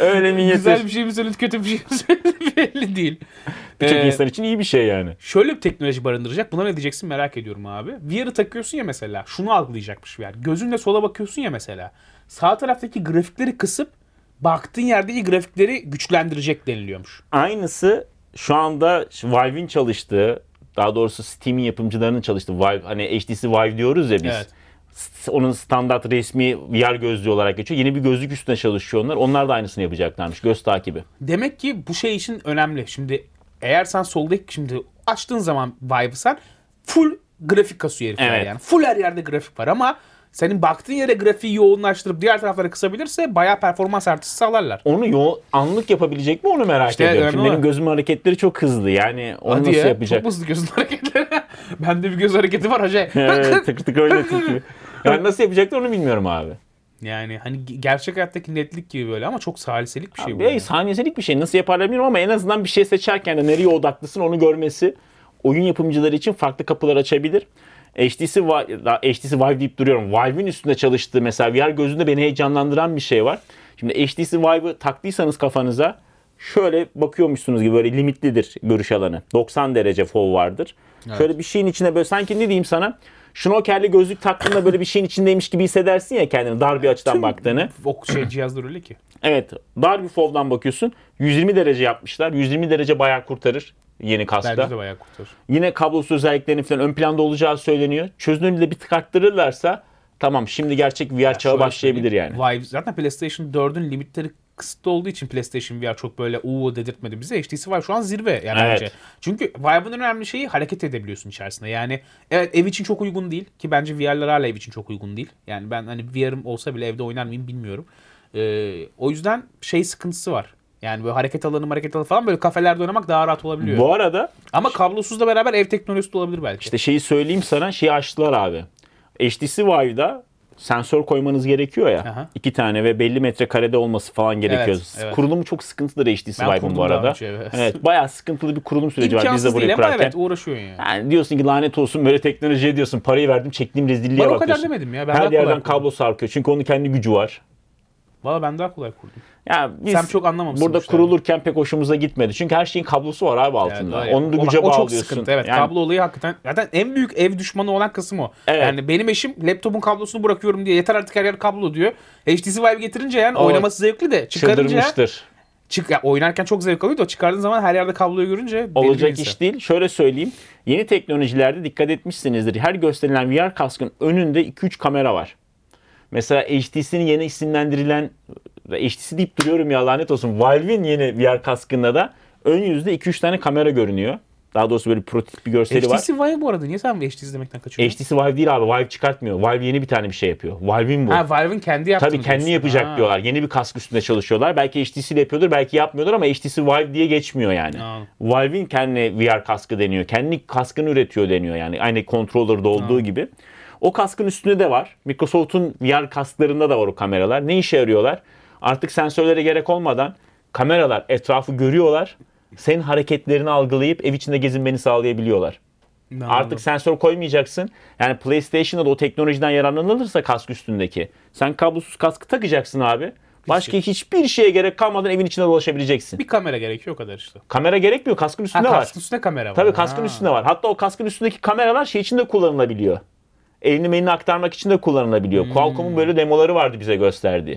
Öyle minyatür. Güzel bir şey mi söyledi, kötü bir şey mi söyledi belli değil. Birçok Ee, insan için iyi bir şey yani. Şöyle bir teknoloji barındıracak. Buna ne diyeceksin merak ediyorum abi. V R'ı takıyorsun ya mesela. Şunu algılayacakmış V R. Gözünle sola bakıyorsun ya mesela. Sağ taraftaki grafikleri kısıp baktığın yerdeki grafikleri güçlendirecek deniliyormuş. Aynısı şu anda Valve'in çalıştığı, daha doğrusu Steam'in yapımcılarının çalıştığı Valve, hani H T C Vive diyoruz ya biz. Evet. Onun standart resmi V R gözlüğü olarak geçiyor. Yeni bir gözlük üstüne çalışıyor onlar. Onlar da aynısını yapacaklarmış. Göz takibi. Demek ki bu şey için önemli. Şimdi eğer sen soldaki şimdi açtığın zaman Vive'ı sen full grafik kasıyor herifler Evet. yani. Full her yerde grafik var ama senin baktığın yere grafiği yoğunlaştırıp diğer taraflara kısabilirse bayağı performans artışı sağlarlar. Onu yo- anlık yapabilecek mi onu merak İşte ediyorum. önemli Şimdi benim olan. gözümün hareketleri çok hızlı. Yani onu Hadi nasıl ya, yapacak? çok hızlı gözün hareketleri. Bende bir göz hareketi var hacı. Evet, tık tık öyle tık gibi. Yani nasıl yapacaklar onu bilmiyorum abi. Yani hani gerçek hayattaki netlik gibi böyle ama çok saliselik bir şey bu. Abi, yani. saniyelik bir şey. Nasıl yaparlar bilmiyorum ama en azından bir şey seçerken de nereye odaklısın onu görmesi oyun yapımcıları için farklı kapılar açabilir. H T C Vive, H T C Vive deyip duruyorum. Vive'in üstünde çalıştığı mesela V R gözünde beni heyecanlandıran bir şey var. Şimdi H T C Vive'ı taktıysanız kafanıza şöyle bakıyormuşsunuz gibi böyle limitlidir görüş alanı. doksan derece fov vardır. Evet. Şöyle bir şeyin içine böyle sanki ne diyeyim sana şnorkelli gözlük taktığında böyle bir şeyin içindeymiş gibi hissedersin ya kendini dar bir açıdan Tüm baktığını. O şey cihazlar öyle ki. Evet, dar bir fovdan bakıyorsun. yüz yirmi derece yapmışlar. yüz yirmi derece bayağı kurtarır yeni kaskta. Bence de bayağı kurtarır. Yine kablosuz özelliklerinin falan ön planda olacağı söyleniyor. Çözünürlüğü de bir tık arttırırlarsa tamam şimdi gerçek V R çağı Şöyle başlayabilir yani. söyleyeyim, Vive zaten PlayStation dördün limitleri kısıtlı olduğu için PlayStation V R çok böyle uuu dedirtmedi bize. H T C Vive şu an zirve yani Evet. bence. Çünkü Vive'ın önemli şeyi hareket edebiliyorsun içerisinde. Yani evet ev için çok uygun değil ki bence V R'lar hala ev için çok uygun değil. Yani ben hani V R'ım olsa bile evde oynar mıyım bilmiyorum. Ee, o yüzden şey sıkıntısı var. Yani böyle hareket alanı hareket alanı falan böyle kafelerde oynamak daha rahat olabiliyor. Bu arada Ama kablosuzla beraber ev teknolojisi de olabilir belki. işte şeyi söyleyeyim sana şeyi açtılar abi. H T C Vive'da sensör koymanız gerekiyor ya. Aha. iki tane ve belli metrekarede olması falan gerekiyor. Evet, evet. Kurulumu çok sıkıntıdır H T C Ben Vive'ın kurdum bu daha arada. önce, evet. Evet, bayağı sıkıntılı bir kurulum süreci var. Biz de İmkansız burayı değil ama kurarken. evet uğraşıyorsun yani. Yani diyorsun ki lanet olsun böyle teknolojiye diyorsun. Parayı verdim çektiğim rezilliğe Ben o bakıyorsun. kadar demedim ya. Ben Her daha kolay yerden kurdum. kablo sarkıyor. Çünkü onun kendi gücü var. Valla ben daha kolay kurdum. Ya biz Sen çok anlamamışsın burada bu işlerden. kurulurken pek hoşumuza gitmedi. Çünkü her şeyin kablosu var abi altında. Evet, Onu da o- güce o çok bağlıyorsun. sıkıntı. Evet, Yani kablo olayı hakikaten. Zaten en büyük ev düşmanı olan kısım o. Evet. Yani benim eşim laptopun kablosunu bırakıyorum diye yeter artık her yer kablo diyor. H T C Vive getirince yani O oynaması zevkli de çıkarınca çıldırmıştır. çık ya, oynarken çok zevk alıyor da o çıkardığın zaman her yerde kabloyu görünce deliriyor Olacak insan. iş değil. Şöyle söyleyeyim. Yeni teknolojilerde dikkat etmişsinizdir. Her gösterilen V R kaskın önünde iki üç kamera var. Mesela H T C'nin yeni isimlendirilen H T C deyip duruyorum ya lanet olsun. Valve'in yeni V R kaskında da ön yüzde iki üç tane kamera görünüyor. Daha doğrusu böyle prototip bir görseli var. H T C Vive bu arada niye sen H T C demekten H kaçıyorsun? T C Vive değil abi. Vive çıkartmıyor. Vive yeni bir tane bir şey yapıyor. Valve'in bu. Ha Valve'in kendi yaptığını Tabii kendi diyorsun. yapacak Ha. diyorlar. Yeni bir kask üstünde çalışıyorlar. Belki H T C ile yapıyordur, belki yapmıyordur ama H T C Vive diye geçmiyor yani. Anladım. Valve'in kendi V R kaskı deniyor. Kendi kaskını üretiyor deniyor yani. Aynı controller'da olduğu Anladım. gibi. O kaskın üstünde de var. Microsoft'un V R kasklarında da var o kameralar. Ne işe yarıyorlar? Artık sensörlere gerek olmadan kameralar etrafı görüyorlar. Senin hareketlerini algılayıp ev içinde gezinmeni sağlayabiliyorlar. Anladım. Artık sensör koymayacaksın. Yani PlayStation'da da o teknolojiden yararlanılırsa kask üstündeki. Sen kablosuz kaskı takacaksın abi. Başka hiçbir şeye gerek kalmadan evin içinde dolaşabileceksin. bir kamera gerekiyor o kadar işte. Kamera gerekmiyor. Kaskın Ha üstünde var. kaskın üstünde kamera var. Tabii kaskın Ha. üstünde var. Hatta o kaskın üstündeki kameralar şey için de kullanılabiliyor. Elini melini aktarmak için de kullanılabiliyor. Hmm. Qualcomm'un böyle demoları vardı bize gösterdiği.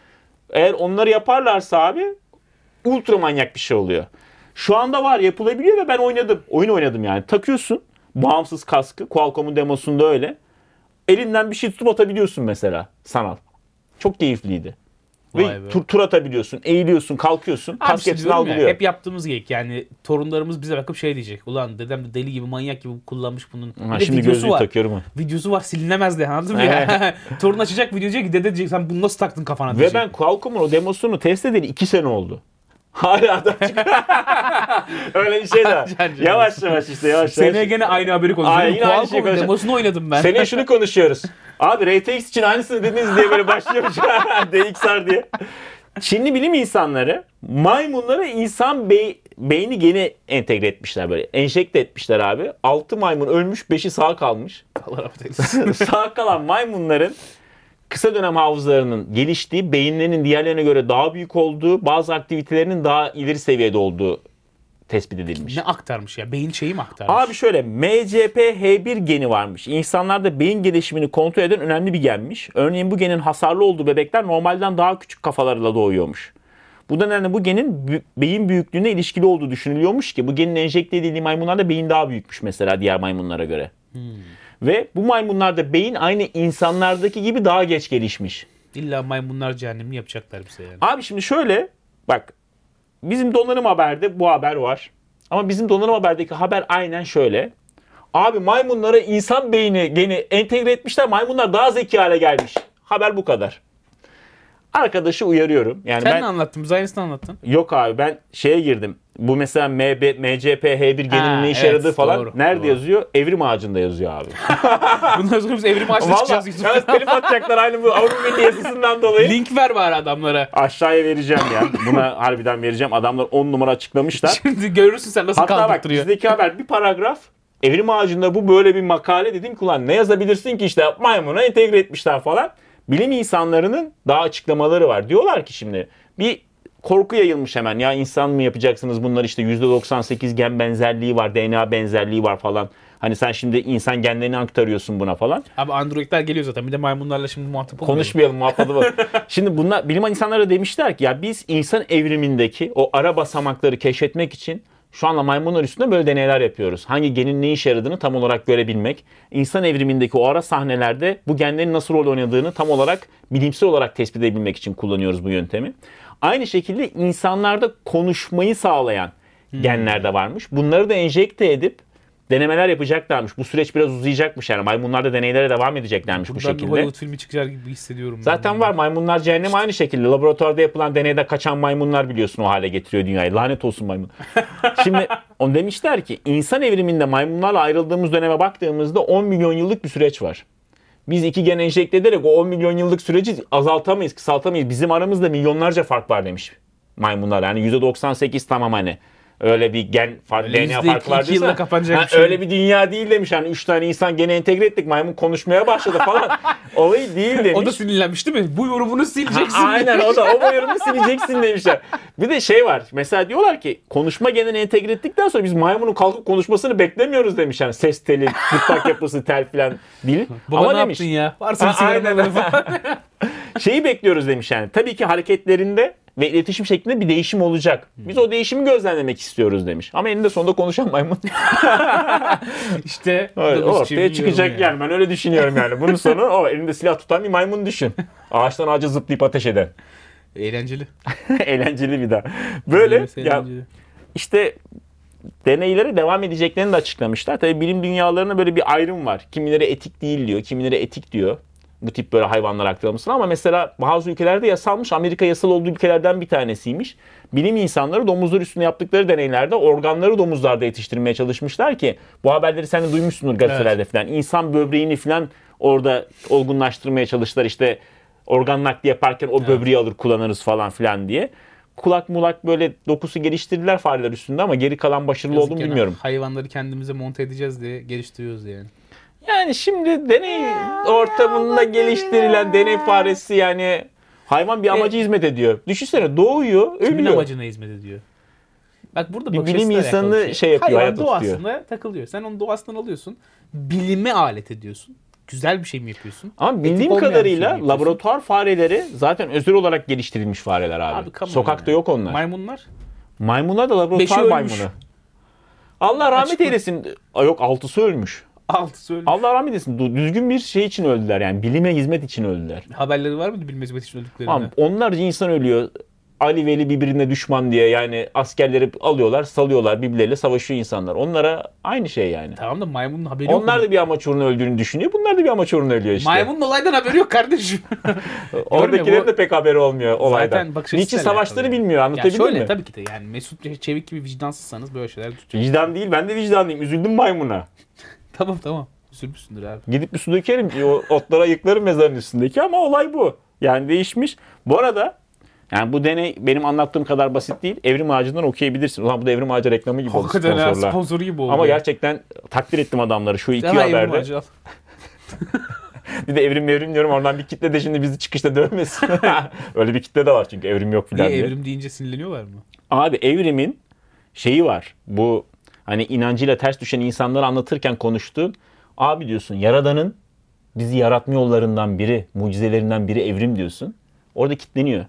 Eğer onları yaparlarsa abi ultra manyak bir şey oluyor. Şu anda var yapılabiliyor ve ben oynadım. Oyun oynadım yani. Takıyorsun bağımsız kaskı. Qualcomm'un demosunda öyle. Elinden bir şey tutup atabiliyorsun mesela sanal. Çok keyifliydi. Vay Ve be. tur, tur atabiliyorsun, eğiliyorsun, kalkıyorsun. Abi Kask işte hepsini diyorum ya, algılıyor. hep yaptığımız geyik yani torunlarımız bize bakıp şey diyecek. Ulan dedem de deli gibi manyak gibi kullanmış bunun. Ha, Bir de şimdi videosu gözlüğü var. takıyorum. ha. Videosu var silinemez de anladın mı ya? Torun açacak video diyecek ki dede diyecek sen bunu nasıl taktın kafana Ve diyecek. ben Qualcomm'un o demosunu test edeli iki sene oldu. Hala da öyle bir şey de var. Can, can. Yavaş yavaş işte yavaş yavaş. Seneye gene aynı haberi Aynen, konuşuyoruz. yine aynı şeyi Qualcomm'un konuşacağız. demosunu oynadım ben. Seneye şunu konuşuyoruz. Abi R T X için aynısını dediniz diye böyle başlıyormuş. D X R diye. Çinli bilim insanları maymunlara insan bey- beyni geni entegre etmişler böyle. Enjekte etmişler abi. altı maymun ölmüş, beşi sağ kalmış. Allah rahmet eylesin. Sağ kalan maymunların kısa dönem hafızalarının geliştiği, beyinlerinin diğerlerine göre daha büyük olduğu, bazı aktivitelerinin daha ileri seviyede olduğu tespit edilmiş. Ne aktarmış ya? Beyin şeyi mi aktarmış? Abi şöyle, M C P H bir geni varmış. İnsanlarda beyin gelişimini kontrol eden önemli bir genmiş. Örneğin bu genin hasarlı olduğu bebekler normalden daha küçük kafalarla doğuyormuş. Bu nedenle bu genin beyin büyüklüğüne ilişkili olduğu düşünülüyormuş ki bu genin enjekte edildiği maymunlarda beyin daha büyükmüş mesela diğer maymunlara göre. Hmm. Ve bu maymunlarda beyin aynı insanlardaki gibi daha geç gelişmiş. İlla maymunlar cehennemini yapacaklar bize yani. Abi şimdi şöyle bak, bizim donanım haberde bu haber var. Ama bizim donanım haberdeki haber aynen şöyle. Abi maymunlara insan beyni geni entegre etmişler. Maymunlar daha zeki hale gelmiş. Haber bu kadar. Arkadaşı uyarıyorum. Yani Sen ben, ne anlattın? Biz aynısını anlattın. Yok abi, ben şeye girdim. Bu mesela M B, M C P H bir geninin Ha, ne işe evet, yaradığı falan doğru, nerede doğru. yazıyor? Evrim ağacında yazıyor abi. Bundan sonra biz evrim ağacına çıkacağız. Vallahi evet, telif atacaklar aynı bu Avrupa Milli yazısından dolayı. Link ver bari adamlara. Aşağıya vereceğim ya. Buna harbiden vereceğim. Adamlar on numara açıklamışlar. Şimdi görürsün sen nasıl Hatta bak, kaldırtırıyor. bizdeki haber bir paragraf. Evrim ağacında bu böyle bir makale, dedim ki ulan ne yazabilirsin ki, işte maymuna entegre etmişler falan. Bilim insanlarının daha açıklamaları var. Diyorlar ki şimdi bir korku yayılmış hemen. Ya insan mı yapacaksınız bunlar, işte yüzde doksan sekiz gen benzerliği var, D N A benzerliği var falan. Hani sen şimdi insan genlerini aktarıyorsun buna falan. Abi androidler geliyor zaten. Bir de maymunlarla şimdi muhatap olmuyor. Konuşmayalım, muhabbeti var. Şimdi bunlar, bilim insanları demişler ki ya biz insan evrimindeki o ara basamakları keşfetmek için şu anda maymunlar üstünde böyle deneyler yapıyoruz. Hangi genin ne işe yaradığını tam olarak görebilmek. İnsan evrimindeki o ara sahnelerde bu genlerin nasıl rol oynadığını tam olarak bilimsel olarak tespit edebilmek için kullanıyoruz bu yöntemi. Aynı şekilde insanlarda konuşmayı sağlayan hmm. genler de varmış. Bunları da enjekte edip denemeler yapacaklarmış. Bu süreç biraz uzayacakmış yani. Maymunlarda deneylere devam edeceklermiş Buradan bu şekilde. bir Hollywood filmi çıkacak gibi hissediyorum. Zaten ben. var. Maymunlar Cehennemi aynı şekilde. Laboratuvarda yapılan deneyde kaçan maymunlar biliyorsun o hale getiriyor dünyayı. Lanet olsun maymun. Şimdi on demişler ki insan evriminde maymunlarla ayrıldığımız döneme baktığımızda on milyon yıllık bir süreç var. Biz iki gen enjekte ederek o on milyon yıllık süreci azaltamayız, kısaltamayız. Bizim aramızda milyonlarca fark var demiş maymunlar. Yani yüzde doksan sekiz tamam hani. Öyle bir gen fark, D N A farkı var diyorsa ha, bir şey. öyle bir dünya değil demiş. Hani üç tane insan gene entegre ettik, maymun konuşmaya başladı falan. Olayı değil demiş. O da sinirlenmiş değil mi? Bu yorumunu sileceksin. Ha, aynen o da o yorumunu sileceksin demişler. Bir de şey var. Mesela diyorlar ki konuşma genini entegre ettikten sonra biz maymunun kalkıp konuşmasını beklemiyoruz demiş. Yani ses teli, gırtlak yapısı, tel filan değil. Baba ama ne demiş, yaptın ya? Varsın ha, aynen. falan. Şeyi bekliyoruz demiş yani. Tabii ki hareketlerinde ve iletişim şeklinde bir değişim olacak. Biz o değişimi gözlemlemek istiyoruz demiş. Ama eninde sonunda konuşan maymun. İşte evet, ortaya çıkacak yani. yani. Ben öyle düşünüyorum yani. Bunun sonu o elinde silah tutan bir maymun düşün. Ağaçtan ağaca zıplayıp ateş eden. Eğlenceli. Eğlenceli bir daha. Böyle ya işte deneylere devam edeceklerini de açıklamışlar. Tabii bilim dünyalarına böyle bir ayrım var. Kimileri etik değil diyor, kimileri etik diyor. Bu tip böyle hayvanlar aktarılmasına, ama mesela bazı ülkelerde yasalmış. Amerika yasal olduğu ülkelerden bir tanesiymiş. Bilim insanları domuzlar üstünde yaptıkları deneylerde organları domuzlarda yetiştirmeye çalışmışlar ki bu haberleri sen de duymuşsundur gazetelerde evet. falan. İnsan böbreğini falan orada olgunlaştırmaya çalıştılar. İşte organ nakli yaparken o böbreği evet. alır kullanırız falan filan diye. Kulak mulak böyle dokusu geliştirdiler fareler üstünde ama geri kalan başarılı Yazık oldu mu yani, bilmiyorum. Hayvanları kendimize monte edeceğiz diye geliştiriyoruz yani. Yani şimdi deney ortamında geliştirilen deney faresi yani hayvan bir amaca e, hizmet ediyor. Düşünsene doğuyor, ölüyor. Kimin amacına hizmet ediyor? Bak burada bir bilim insanı şey, şey yapıyor, hayvan doğasında takılıyor. Sen onu doğasından alıyorsun. Bilime alet ediyorsun. Güzel bir şey mi yapıyorsun? Ama bildiğim kadarıyla şey laboratuvar fareleri zaten özel olarak geliştirilmiş fareler abi. abi Sokakta yani. Yok onlar. Maymunlar? Maymunlar da laboratuvar maymunu. Allah rahmet Açık eylesin. Aa, yok altısı ölmüş. Altısı ölmüş. Allah rahmet eylesin. Düzgün bir şey için öldüler yani. Bilime hizmet için öldüler. Haberleri var mıydı bilime hizmet için öldüklerinde? Ama onlarca insan ölüyor. Ali Veli birbirine düşman diye yani askerleri alıyorlar, salıyorlar, birbirleriyle savaşıyor insanlar. Onlara aynı şey yani. Tamam da maymunun haberi yok. Onlar da bir amaç uğruna öldüğünü düşünüyor. Bunlar da bir amaç uğruna ölüyor işte. Maymunun olaydan haberi yok kardeşim. Oradakilerin de pek haberi olmuyor olaydan. Niçin savaşları yani. Bilmiyor, anlatabildim ya şöyle, mi? Tabii ki de yani Mesut Çevik gibi vicdansızsanız böyle şeyler tutacak. Vicdan değil, ben de vicdanlıyım. Üzüldüm maymuna. Tamam tamam. Üzülmüşsündür abi. Gidip bir su dökerim. O otlara yıklarım mezarın üstündeki ama olay bu. Yani değişmiş. Bu arada yani bu deney benim anlattığım kadar basit değil. Evrim Ağacı'ndan okuyabilirsin. Ulan bu da Evrim Ağacı reklamı gibi oldu sponsorla. Sponsoru gibi oldu. Ama gerçekten takdir ettim adamları şu iki haberde. Bir de evrim evrim diyorum, oradan bir kitle de şimdi bizi çıkışta dövmesin. Öyle bir kitle de var çünkü, evrim yok filan Niye diye. evrim deyince sinirleniyorlar mı? Abi evrimin şeyi var. Bu hani inancıyla ters düşen insanları anlatırken konuştuğun, abi diyorsun Yaradan'ın bizi yaratma yollarından biri, mucizelerinden biri evrim diyorsun. Orada kitleniyor.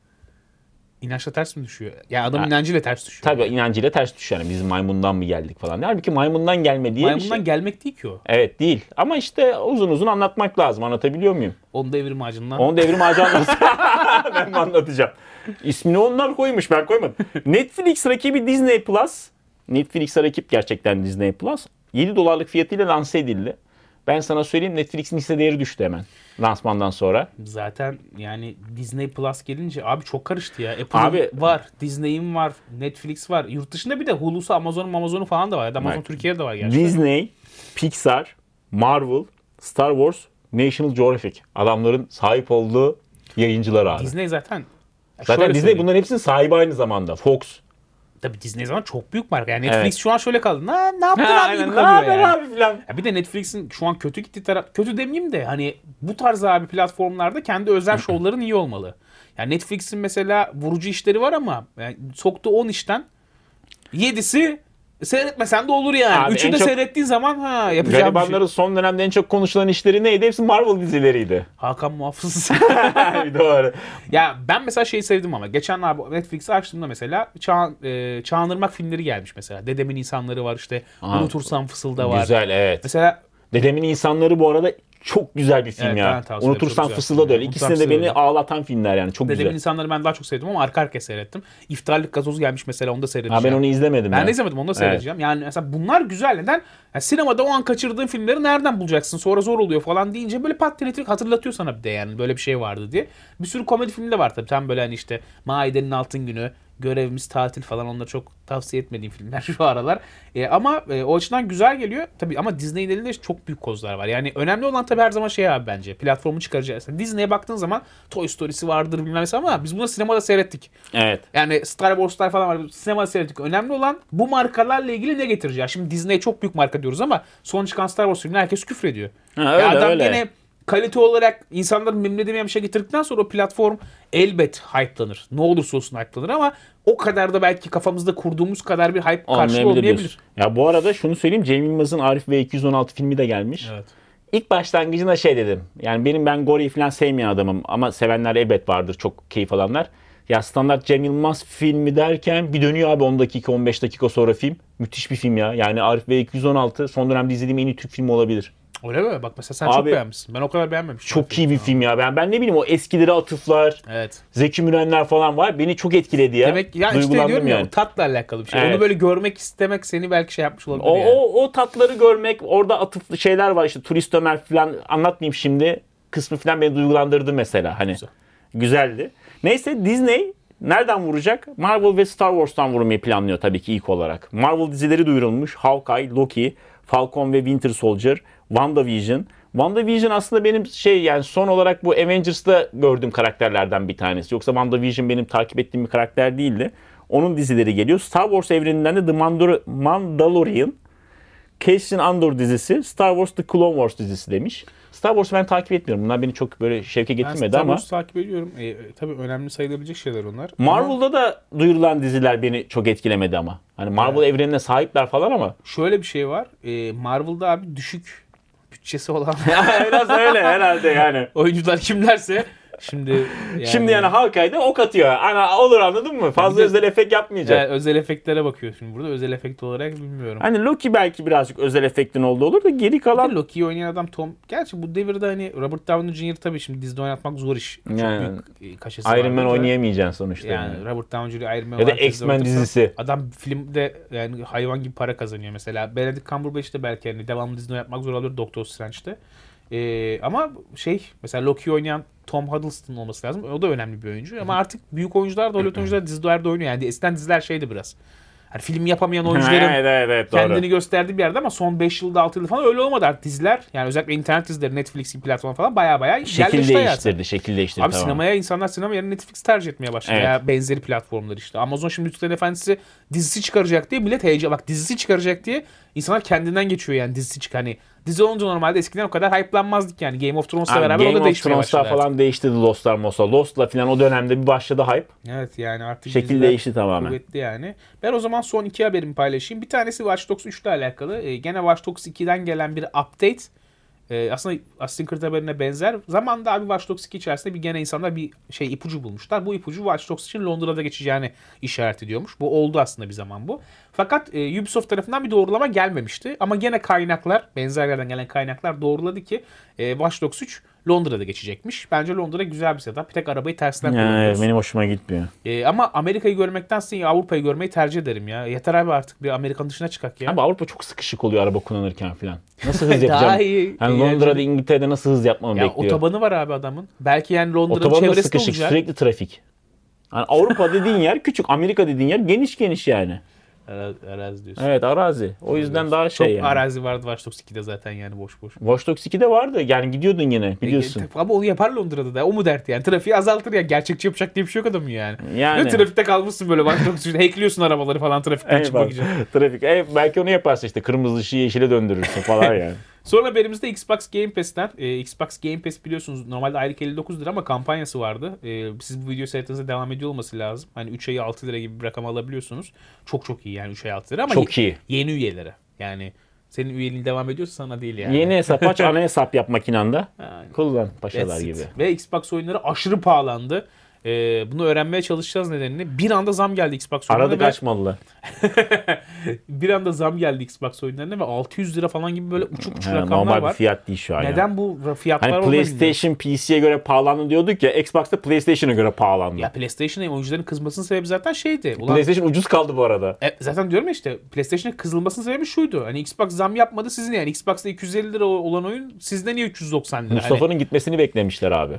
İnançla ters mi düşüyor? Ya adam Ha, inancıyla ters düşüyor. Tabii inancıyla ters düşüyor. Yani biz maymundan mı geldik falan. Halbuki maymundan gelme diye Maymundan bir şey. gelmek değil ki o. Evet değil. Ama işte uzun uzun anlatmak lazım. Anlatabiliyor muyum? Onu da evrim ağacından. Onu da evrim ağacı anlatsın. Ben mi anlatacağım? İsmini onlar koymuş, ben koymadım. Netflix rakibi Disney Plus. Netflix'e rakip gerçekten Disney Plus. yedi dolarlık fiyatıyla lanse edildi. Ben sana söyleyeyim, Netflix'in hisse değeri düştü hemen lansmandan sonra. Zaten yani Disney Plus gelince abi çok karıştı ya. Apple'ın Abi- var, Disney'in var, Netflix var. Yurt dışında bir de Hulu'su, Amazon'un, Amazon'u falan da var. Amazon Bak, Türkiye'de de var gerçekten. Disney, Pixar, Marvel, Star Wars, National Geographic. Adamların sahip olduğu yayıncılar abi. Disney zaten Zaten şöyle Disney söyleyeyim. bunların hepsinin sahibi aynı zamanda. Fox. Tabii Disney zaman çok büyük marka. Yani Netflix Evet. şu an şöyle kaldı. Na, ne yaptın Ha, abi aynen, gibi ne kalıyor haber yani. abi filan. Ya bir de Netflix'in şu an kötü gittiği taraf, kötü demeyeyim de hani bu tarz abi platformlarda kendi özel şovların iyi olmalı. Yani Netflix'in mesela vurucu işleri var ama yani soktuğu on işten yedisi seyretmesen de olur yani. Abi Üçü en de çok- seyrettiğin zaman ha yapacağım bir şey. Garibanların son dönemde en çok konuşulan işleri neydi? Hepsi Marvel dizileriydi. Hakan Muhafız. Doğru. Ya ben mesela şeyi sevdim ama geçen abi Netflix'i açtığımda mesela Çağ, e, Çağınırmak filmleri gelmiş mesela. Dedemin İnsanları var işte. Aa, Unutursam Fısılda var. Güzel, evet. Mesela Dedemin İnsanları bu arada çok güzel bir film Evet, ben ya. tavsiye ederim. Unutursan Çok güzel Fısılda film da ya. öyle. Unutursam İkisinde de beni Fısılda. ağlatan filmler yani. Çok Dedemin güzel. İnsanları ben daha çok sevdim ama arka arkaya seyrettim. İftarlık Gazozu gelmiş mesela, onu da Ha, seyredeceğim. ben onu izlemedim. Ben ya. de izlemedim, onu da seyredeceğim. Yani mesela bunlar güzel. Neden? Yani sinemada o an kaçırdığın filmleri nereden bulacaksın? Sonra zor oluyor falan deyince böyle pat diye hatırlatıyor sana bir de yani böyle bir şey vardı diye. Bir sürü komedi filmi de var tabii. Tam böyle hani işte Maidenin Altın Günü, Görevimiz Tatil falan, onları çok tavsiye etmediğim filmler şu aralar. E, ama e, o açıdan güzel geliyor. Tabii ama Disney'in elinde çok büyük kozlar var. Yani önemli olan tabii her zaman şey abi bence. Platformu çıkaracağız. Yani Disney'e baktığın zaman Toy Story'si vardır bilmem ne ama biz bunu sinemada seyrettik. Evet. Yani Star Wars'lar falan var. Sinemada seyrettik. Önemli olan bu markalarla ilgili ne getireceği. Şimdi Disney çok büyük marka diyoruz ama son çıkan Star Wars filmine herkes küfrediyor. Ha, öyle, Ya adam öyle. gene kalite olarak insanların memnun edemeyen bir şey getirdikten sonra o platform elbet hype'lanır. Ne olursa olsun hype'lanır ama o kadar da belki kafamızda kurduğumuz kadar bir hype karşılığı Olmayabilir olmayabilir. diyorsun. Ya bu arada şunu söyleyeyim. Cem Yılmaz'ın Arif ve iki yüz on altı filmi de gelmiş. Evet. İlk başlangıcında şey dedim. Yani benim ben Gore'yi falan sevmeyen adamım ama sevenler elbet vardır, çok keyif alanlar. Ya standart Cem Yılmaz filmi derken bir dönüyor abi on dakika on beş dakika sonra film. Müthiş bir film ya. Yani Arif ve iki yüz on altı son dönemde izlediğim en iyi Türk filmi olabilir. Öyle mi? Bak mesela sen Abi, çok beğenmişsin. Ben o kadar beğenmemiştim. Çok iyi bir film ya. Ben ben ne bileyim, o eskilere atıflar, Evet. Zeki Mürenler falan var. Beni çok etkiledi ya. Demek ya işte Duygulandım diyorum ya, yani. o tatla alakalı bir şey. Evet. Onu böyle görmek istemek seni belki şey yapmış olabilir O, yani. o, o tatları görmek, orada atıflı şeyler var işte, Turist Ömer falan, anlatmayayım şimdi. Kısmı falan beni duygulandırdı mesela. Hani Güzel. güzeldi. Neyse, Disney nereden vuracak? Marvel ve Star Wars'tan vurmayı planlıyor tabii ki ilk olarak. Marvel dizileri duyurulmuş. Hawkeye, Loki, Falcon ve Winter Soldier, WandaVision. WandaVision aslında benim şey yani son olarak bu Avengers'ta gördüğüm karakterlerden bir tanesi. Yoksa WandaVision benim takip ettiğim bir karakter değildi. Onun dizileri geliyor. Star Wars evreninden de The Mandar- Mandalorian, Cassian Andor dizisi, Star Wars The Clone Wars dizisi demiş. Star Wars'u ben takip etmiyorum. Bunlar beni çok böyle şevke Ben getirmedi Star ama Wars'u takip ediyorum. E, e, tabii önemli sayılabilecek şeyler onlar. Marvel'da da duyurulan diziler beni çok etkilemedi ama. Hani Marvel evrenine sahipler falan ama. Şöyle bir şey var. E, Marvel'da abi düşük bütçesi olan Biraz öyle herhalde yani. oyuncular kimlerse şimdi yani, Şimdi yani Hawkeye'de ok atıyor. Ana olur, anladın mı? Fazla Bir de- özel efekt yapmayacak. Evet, özel efektlere bakıyor şimdi burada. Özel efekt olarak bilmiyorum. Hani Loki belki birazcık özel efektin olduğu olur da geri Bir de kalan Loki'yi oynayan adam Tom. Gerçi bu devirde hani Robert Downey Junior tabii şimdi dizide oynatmak zor iş. Çok Yani, büyük e, kaşesi var. Iron Man burada. oynayamayacaksın sonuçta. Yani Yani. Robert Downey Junior Iron Man Ya da var, tezde X-Men oynatsa dizisi. Adam filmde yani hayvan gibi para kazanıyor mesela. Benedict Cumberbatch de belki hani devamlı dizide oynatmak zor olur Doctor Strange'de. Ee, ama şey mesela Loki oynayan Tom Hiddleston olması lazım. O da önemli bir oyuncu. Ama artık büyük oyuncular da Hollywood oyuncular dizilerde oynuyor. Yani eskiden diziler şeydi biraz. Hani film yapamayan oyuncuların evet, evet, evet, doğru. kendini gösterdiği bir yerde ama son beş yılda altı yılda falan öyle olmadı artık diziler. Yani özellikle internet dizileri, Netflix'in platformu falan baya baya Şekil yerleşti hayatı. değiştirdi, şekil değiştirdi. Abi tamam. sinemaya insanlar sinema yerine Netflix tercih etmeye başladı. Evet. Ya benzeri platformlar işte. Amazon şimdi Yüzüklerin dizisi dizisi çıkaracak diye millet heyecan. Bak dizisi çıkaracak diye insanlar kendinden geçiyor yani dizisi çık hani Dizi olunca normalde eskiden o kadar hype'lanmazdık yani. Game of Thrones'la beraber Game o da of değişmeye Thrones'la başladı. falan değişti Lost'lar Mos'lar. Lost'la falan o dönemde bir başladı hype. Evet yani artık Şekil diziler değişti tamamen. kuvvetli yani. Ben o zaman son iki haberimi paylaşayım. Bir tanesi Watch Dogs üç ile alakalı. Ee, gene Watch Dogs ikiden gelen bir update. Ee, aslında Assassin's Creed haberine benzer. Zamanında abi Watch Dogs iki içerisinde bir gene insanlar bir şey ipucu bulmuşlar. Bu ipucu Watch Dogs için Londra'da geçeceğini işaret ediyormuş. Bu oldu aslında bir zaman bu. Fakat e, Ubisoft tarafından bir doğrulama gelmemişti. Ama gene kaynaklar, benzer yerden gelen kaynaklar doğruladı ki e, Watch Dogs üç Londra'da geçecekmiş. Bence Londra güzel bir setup. Bir tek arabayı tersten Yani kullanıyoruz. benim hoşuma gitmiyor. E, ama Amerika'yı görmektense Avrupa'yı görmeyi tercih ederim ya. Yeter abi artık bir Amerika'nın dışına çıkak ya. Ama Avrupa çok sıkışık oluyor araba kullanırken falan. Nasıl hız Daha yapacağım? iyi. Yani eğlenceli. Londra'da, İngiltere'de nasıl hız yapmamı Ya bekliyor? otobanı var abi adamın. Belki yani Londra'nın Otoban da çevresi de sıkışık, olacak. sürekli trafik. Yani Avrupa dediğin yer küçük, Amerika dediğin yer geniş geniş yani. Ara- Arazi diyorsun. Evet, arazi. O yüzden daha şey Çok yani. arazi vardı Watch Dogs ikide zaten yani boş boş. Watch Dogs iki'de vardı. Yani gidiyordun yine biliyorsun. E, ama onu yapar Londra'da da. O mu dert yani? Trafiği azaltır ya. Gerçekçi yapacak diye bir şey yok adamın yani. Yani. Ve trafikte kalmışsın böyle Watch Dogs üçte. Hackliyorsun arabaları falan trafikten Evet, çıkmak bak, için. trafik. E, belki onu yaparsın işte. Kırmızı ışığı yeşile döndürürsün falan yani. Sonra haberimizde Xbox Game Pass'ten. E, Xbox Game Pass biliyorsunuz normalde aylık elli dokuz lira ama kampanyası vardı. E, siz bu video seyrettiğinizde devam ediyor olması lazım. Hani üç ayı altı lira gibi bir rakam alabiliyorsunuz. Çok çok iyi yani üç ay altı lira ama Çok iyi. yeni üyelere. Yani senin üyeliğin devam ediyorsa sana değil yani. Yeni hesap aç, ana hesap yap makinanda. Yani. Kullan paşalar That's gibi. it. Ve Xbox oyunları aşırı pahalandı. Ee, bunu öğrenmeye çalışacağız nedenini. Bir anda zam geldi Xbox oyunlarına. Aradık ve- açmalılar. bir anda zam geldi Xbox oyunlarına ve altı yüz lira falan gibi böyle uçuk uçuk He, rakamlar normal bir var. fiyat değil şu an ya. Neden bu fiyatlar Hani olmadı bilmiyorum. PlayStation P C'ye göre pahalandı diyorduk ya, Xbox'ta PlayStation'a göre pahalandı. Ya PlayStation'ın oyuncuların kızmasının sebebi zaten şeydi. Ulan, PlayStation ucuz kaldı bu arada. e, zaten diyorum ya işte PlayStation'ın kızılmasının sebebi şuydu. Hani Xbox zam yapmadı sizin yani. Xbox'ta iki yüz elli lira olan oyun sizde niye üç yüz doksan lira? Mustafa'nın Hani, gitmesini beklemişler abi.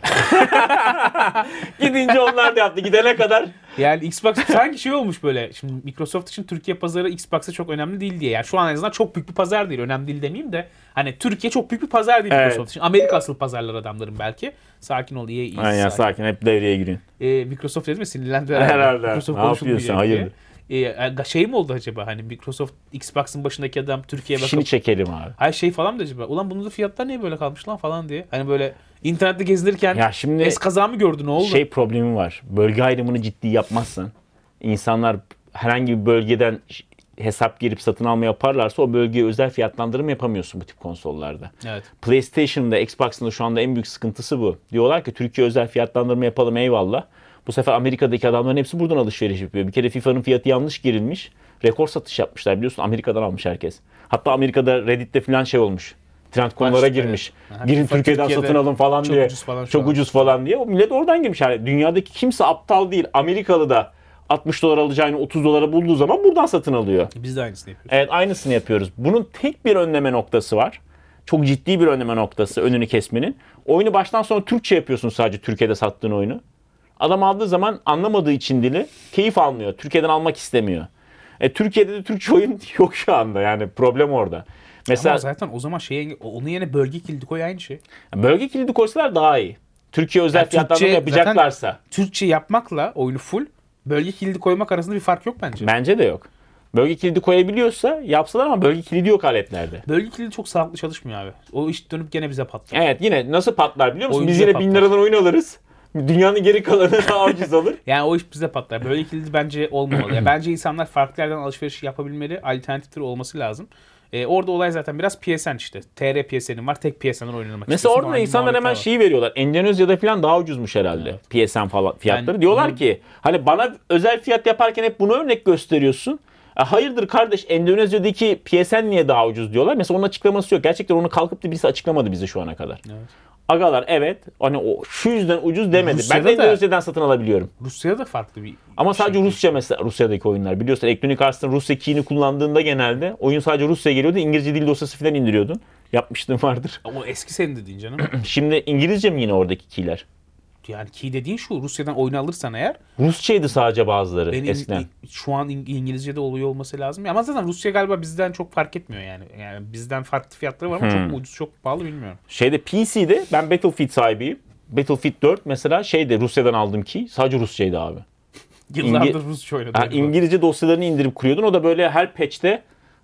Gidince onlar da yaptı. Gidene kadar. yani Xbox sanki şey olmuş böyle. Şimdi Microsoft için Türkiye pazarı Xbox'a çok önemli değil diye. Yani şu an en azından çok büyük bir pazar değil. Önemli değil demeyeyim de. Hani Türkiye çok büyük bir pazar değil Evet. Microsoft için. Amerika asıl pazarlar adamların belki. Sakin ol iyi iyi. Aynen, sakin, hep devreye giriyorsun. Ee, Microsoft dedim ya sinirlendi Herhalde. Microsoft Ne konuşulmuyor yapıyorsun? diye. Hayırdır? Ee, şey mi oldu acaba hani Microsoft Xbox'ın başındaki adam Türkiye'ye bakıp Fişini çekelim abi. hayır şey falan mı acaba? Ulan bunun da fiyatlar niye böyle kalmış lan falan diye. Hani böyle internette gezinirken Ya şimdi eskaza mı gördü ne oldu? şey problemi var. Bölge ayrımını ciddi yapmazsan, insanlar herhangi bir bölgeden hesap girip satın alma yaparlarsa o bölgeye özel fiyatlandırma yapamıyorsun bu tip konsollarda. Evet. PlayStation'da, Xbox'ın da şu anda en büyük sıkıntısı bu. Diyorlar ki Türkiye özel fiyatlandırma yapalım, eyvallah. Bu sefer Amerika'daki adamların hepsi buradan alışveriş yapıyor. Bir kere FIFA'nın fiyatı yanlış girilmiş. Rekor satış yapmışlar biliyorsun. Amerika'dan almış herkes. Hatta Amerika'da Reddit'te falan şey olmuş. Trend konulara Başladı, girmiş. evet. Girin FIFA Türkiye'den Türkiye'de satın alın falan çok diye. ucuz falan şu çok an. ucuz falan diye. O millet oradan girmiş. Yani dünyadaki kimse aptal değil. Amerikalı da altmış dolar alacağını otuz dolara bulduğu zaman buradan satın alıyor. Biz de aynısını yapıyoruz. Evet, aynısını yapıyoruz. Bunun tek bir önleme noktası var. Çok ciddi bir önleme noktası, önünü kesmenin. Oyunu baştan sona Türkçe yapıyorsun, sadece Türkiye'de sattığın oyunu. Adam aldığı zaman anlamadığı için dili keyif almıyor. Türkiye'den almak istemiyor. E, Türkiye'de de Türkçe oyun yok şu anda. Yani problem orada. Mesela Ama zaten o zaman şey onun yerine bölge kilidi koy aynı şey. bölge kilidi koysalar daha iyi. Türkiye özel Yani fiyatlandırma Türkçe yapacaklarsa. Türkçe yapmakla oyunu full bölge kilidi koymak arasında bir fark yok bence. Bence de yok. Bölge kilidi koyabiliyorsa yapsalar ama bölge kilidi yok aletlerde. Bölge kilidi çok sağlıklı çalışmıyor abi. O iş dönüp gene bize patlar. Evet, yine nasıl patlar biliyor musun? Biz Oyuncuya yine bin patlar. liradan oyun alırız. Dünyanın geri kalanı daha ucuz olur. Yani o iş bize patlar. Bölge kilidi bence olmamalı. Yani bence insanlar farklı yerden alışveriş yapabilmeli. Alternatifleri olması lazım. Ee, orada olay zaten biraz P S N işte. T R P S N'in var. Tek P S N'den oynamak Mesela istiyorsun. orada da Aynı insanlar muhabbet hemen var. şeyi veriyorlar. Endonezya'da falan daha ucuzmuş herhalde. Evet. P S N falan fiyatları. Yani Diyorlar bunu- ki hani bana özel fiyat yaparken hep bunu örnek gösteriyorsun. E, hayırdır kardeş, Endonezya'daki P S N niye daha ucuz diyorlar. Mesela onun açıklaması yok. Gerçekten onu kalkıp da birisi açıklamadı bize şu ana kadar. Evet. Agalar evet hani o şu yüzden ucuz demedi. Rusya'da Ben de da- Endonezya'dan satın alabiliyorum. Rusya'da da farklı bir Ama şey. sadece Rusça mesela, Rusya'daki oyunlar. Biliyorsun Electronic Arts'ın Rusya key'ini kullandığında genelde oyun sadece Rusya'ya geliyordu. İngilizce dil dosyası falan indiriyordun. Yapmışlığım vardır. O eski senin dediğin canım. Şimdi İngilizce mi yine oradaki key'ler? Yani key dediğin şu. Rusya'dan oyunu alırsan eğer Rusçaydı sadece bazıları benim eskiden. şu an İng- İngilizce'de oluyor olması lazım. Ama zaten Rusya galiba bizden çok fark etmiyor yani. Yani bizden farklı fiyatları var ama Hmm. çok mu ucuz çok pahalı bilmiyorum. Şeyde P C'de ben Battlefield sahibiyim. Battlefield dört mesela şeyde Rusya'dan aldım ki sadece Rusçaydı abi. Yıllardır İngi- Rusça oynadım. Ha, İngilizce dosyalarını indirip kuruyordun. O da böyle her patch'te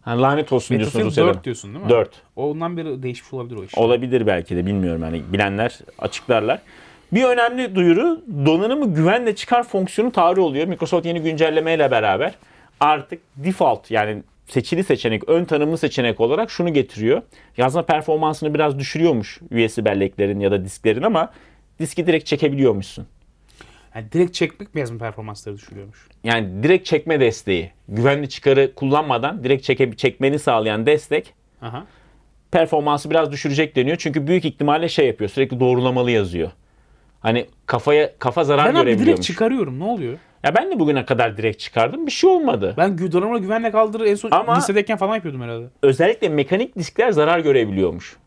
Ha, lanet olsun diyorsun Battlefield Rusya'dan. dört diyorsun değil mi? dört. Ondan beri değişmiş olabilir o iş. Olabilir belki de, bilmiyorum yani, bilenler açıklarlar. Bir önemli duyuru, donanımı güvenle çıkar fonksiyonu tarih oluyor. Microsoft yeni güncellemeyle beraber artık default, yani seçili seçenek, ön tanımlı seçenek olarak şunu getiriyor. Yazma performansını biraz düşürüyormuş U S B belleklerin ya da disklerin, ama diski direkt çekebiliyormuşsun. Yani direkt çekmek mi yazma performansları düşürüyormuş? Yani direkt çekme desteği. Güvenli çıkarı kullanmadan direkt çeke, çekmeni sağlayan destek Aha. performansı biraz düşürecek deniyor. Çünkü büyük ihtimalle şey yapıyor, sürekli doğrulamalı yazıyor. Hani kafaya kafa zarar Ben abi direkt görebiliyormuş. çıkarıyorum. Ne oluyor? Ya ben de bugüne kadar direkt çıkardım. Bir şey olmadı. Ben gü- donanımla güvenle kaldırır en son Ama- lisedeyken falan yapıyordum herhalde. Özellikle mekanik diskler zarar görebiliyormuş.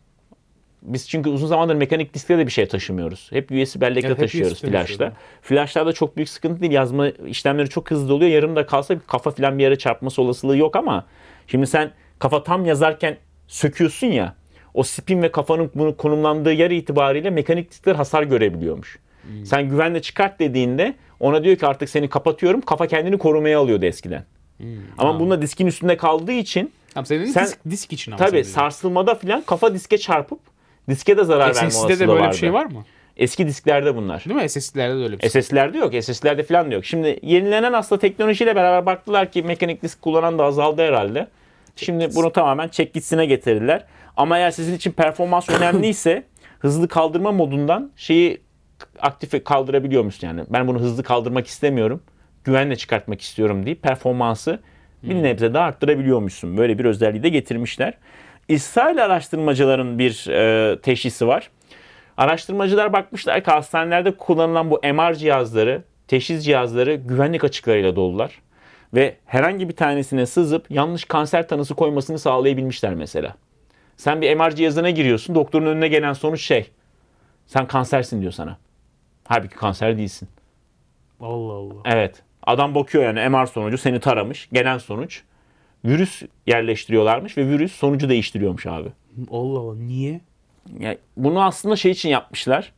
Biz çünkü uzun zamandır mekanik diskte de bir şey taşımıyoruz. Hep U S B bellekle Evet, hep taşıyoruz U S B flash'ta. taşıyordum. Flash'larda çok büyük sıkıntı değil. Yazma işlemleri çok hızlı oluyor. Yarım da kalsa bir kafa falan bir yere çarpması olasılığı yok, ama şimdi sen kafa tam yazarken söküyorsun ya, o spin ve kafanın bunu konumlandığı yer itibariyle mekanik diskler hasar görebiliyormuş. Hmm. Sen güvenle çıkart dediğinde ona diyor ki artık seni kapatıyorum. Kafa kendini korumaya alıyordu eskiden. Hmm. Ama Ha. bununla diskin üstünde kaldığı için Tamam, senin Sen- disk, disk için ama. tabii senin sarsılmada falan kafa diske çarpıp diske de zarar verme olasılığı S S D'de böyle vardı. bir şey var mı? Eski disklerde bunlar. Değil mi? S S D'lerde de öyle bir şey. S S D'lerde yok. S S D'lerde falan da yok. Şimdi yenilenen aslında teknolojiyle beraber baktılar ki mekanik disk kullanan da azaldı herhalde. Şimdi bunu tamamen çek gitsine getirdiler. Ama eğer sizin için performans önemliyse hızlı kaldırma modundan şeyi aktif kaldırabiliyormuş yani. Ben bunu hızlı kaldırmak istemiyorum, güvenle çıkartmak istiyorum deyip performansı bir nebze daha arttırabiliyormuşsun. Böyle bir özelliği de getirmişler. İsrail araştırmacıların bir e, teşhisi var. Araştırmacılar bakmışlar ki hastanelerde kullanılan bu M R cihazları, teşhis cihazları güvenlik açıklarıyla dolular. Ve herhangi bir tanesine sızıp yanlış kanser tanısı koymasını sağlayabilmişler mesela. Sen bir M R cihazına giriyorsun, doktorun önüne gelen sonuç şey, sen kansersin diyor sana. Halbuki kanser değilsin. Allah Allah. Evet. Adam bakıyor yani M R sonucu seni taramış. Gelen sonuç virüs yerleştiriyorlarmış ve virüs sonucu değiştiriyormuş abi. Allah Allah. Niye? Yani bunu aslında şey için yapmışlar.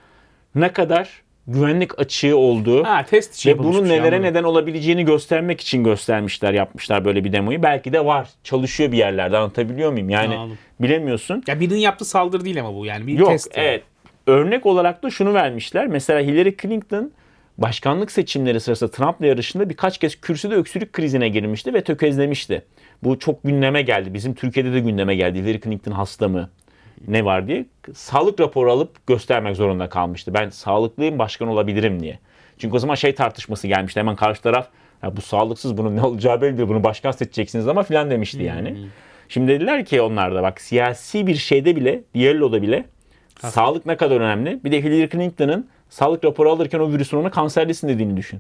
Ne kadar güvenlik açığı olduğu Ha, test için ve yapılmış bunun bir şey, nelere anladım. neden olabileceğini göstermek için göstermişler, yapmışlar böyle bir demoyu. Belki de var. Çalışıyor bir yerlerde, anlatabiliyor muyum? Yani Anladım. bilemiyorsun. Ya birinin yaptığı saldırı değil ama bu yani bir Yok, test. yani. evet. Örnek olarak da şunu vermişler. Mesela Hillary Clinton başkanlık seçimleri sırasında Trump'la yarışında birkaç kez kürsüde öksürük krizine girmişti ve tökezlemişti. Bu çok gündeme geldi. Bizim Türkiye'de de gündeme geldi. Hillary Clinton hasta mı? Ne var diye. Sağlık raporu alıp göstermek zorunda kalmıştı. Ben sağlıklıyım, başkan olabilirim diye. Çünkü o zaman şey tartışması gelmişti. Hemen karşı taraf, ya bu sağlıksız, bunun ne olacağı bellidir. Bunu başkan seçeceksiniz ama filan demişti yani. Hmm. Şimdi dediler ki onlar da bak, siyasi bir şeyde bile, diyalloda bile ha. Sağlık ne kadar önemli. Bir de Hillary Clinton'ın sağlık raporu alırken o virüsün ona kanserlisin dediğini düşün.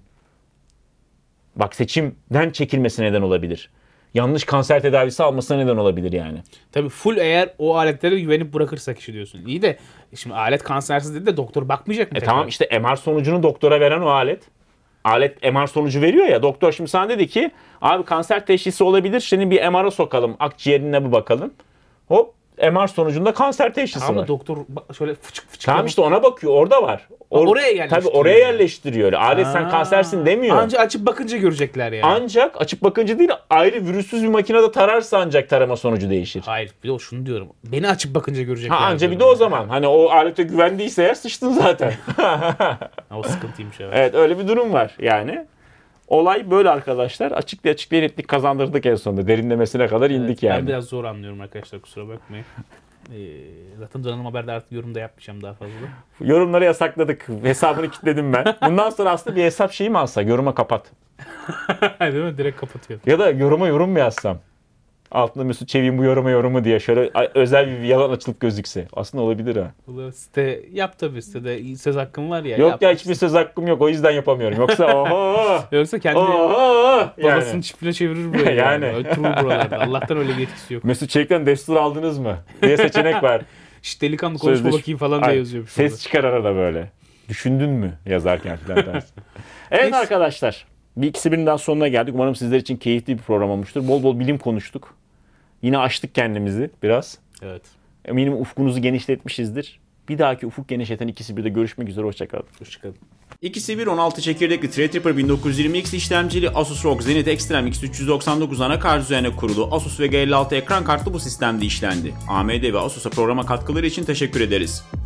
Bak, seçimden çekilmesi neden olabilir. Yanlış kanser tedavisi almasına neden olabilir yani. Tabii full eğer o aletlere güvenip bırakırsa kişi diyorsun. İyi de şimdi alet kansersiz dedi de doktor bakmayacak mı? E tekrar? tamam işte M R sonucunu doktora veren o alet. Alet M R sonucu veriyor ya. Doktor şimdi sana dedi ki abi kanser teşhisi olabilir. Seni bir M R'a sokalım. Akciğerine bir bakalım. Hop, M R sonucunda kanser teşhisi Ama var. doktor şöyle fıçık fıçık. Tamam işte ona bakıyor. Orada var. Or- oraya yerleştiriyor. Tabii oraya yerleştiriyor. Alet sen kansersin demiyor. Ancak açıp bakınca görecekler yani. Ancak açıp bakınca değil, ayrı virüssüz bir makinede tararsa ancak tarama sonucu değişir. Hayır, bir de o şunu diyorum. Beni açıp bakınca görecekler. Ha anca bir de o zaman. Hani o alete güvendiyse eğer sıçtın zaten. O sıkıntıymış evet. Evet, öyle bir durum var yani. Olay böyle arkadaşlar. Açıklığa açıklığa netlik kazandırdık en sonunda. Derinlemesine kadar indik Evet, yani. Ben biraz zor anlıyorum arkadaşlar, kusura bakmayın. Ee, zaten donanım haberde artık yorum da yapmayacağım daha fazla. Yorumları yasakladık. Hesabını kilitledim ben. Bundan sonra aslında bir hesap şeyi mi alsa? Yoruma kapat. Değil mi? Direkt kapatıyor. Ya da yoruma yorum mu yazsam? Altında Mesut Çevik'in bu yoruma yorumu diye şöyle özel bir yalan açılıp gözükse. Aslında olabilir ha. Bu site yap tabii, sitede söz hakkım var ya. Yok yap. ya, hiçbir söz hakkım yok. O yüzden yapamıyorum. Yoksa oho. Yoksa kendi oho. babasının Yani. çiftine çevirir buraya. Yani. yani. Oturur buralarda. Allah'tan öyle bir etkisi yok. Mesut Çevik'ten destur aldınız mı diye seçenek var. İşte delikanlı konuşma Sözleş... bakayım falan Ay, diye yazıyor. Ses şurada. çıkar arada böyle. Düşündün mü yazarken falan dersin. Evet Neyse. arkadaşlar. Bir ikisi birinin daha sonuna geldik. Umarım sizler için keyifli bir program olmuştur. Bol bol bilim konuştuk. Yine açtık kendimizi biraz. Evet. Eminim ufkunuzu genişletmişizdir. Bir dahaki ufuk genişleten ikisi birde görüşmek üzere. Hoşçakalın. Hoşçakalın. ikisi bir on altı çekirdekli Threadripper bin dokuz yüz yirmi X işlemcili Asus R O G Zenith Extreme X üç yüz doksan dokuz anakart üzerine kurulu Asus Vega elli altı ekran kartlı bu sistemde işlendi. A M D ve Asus'a programa katkıları için teşekkür ederiz.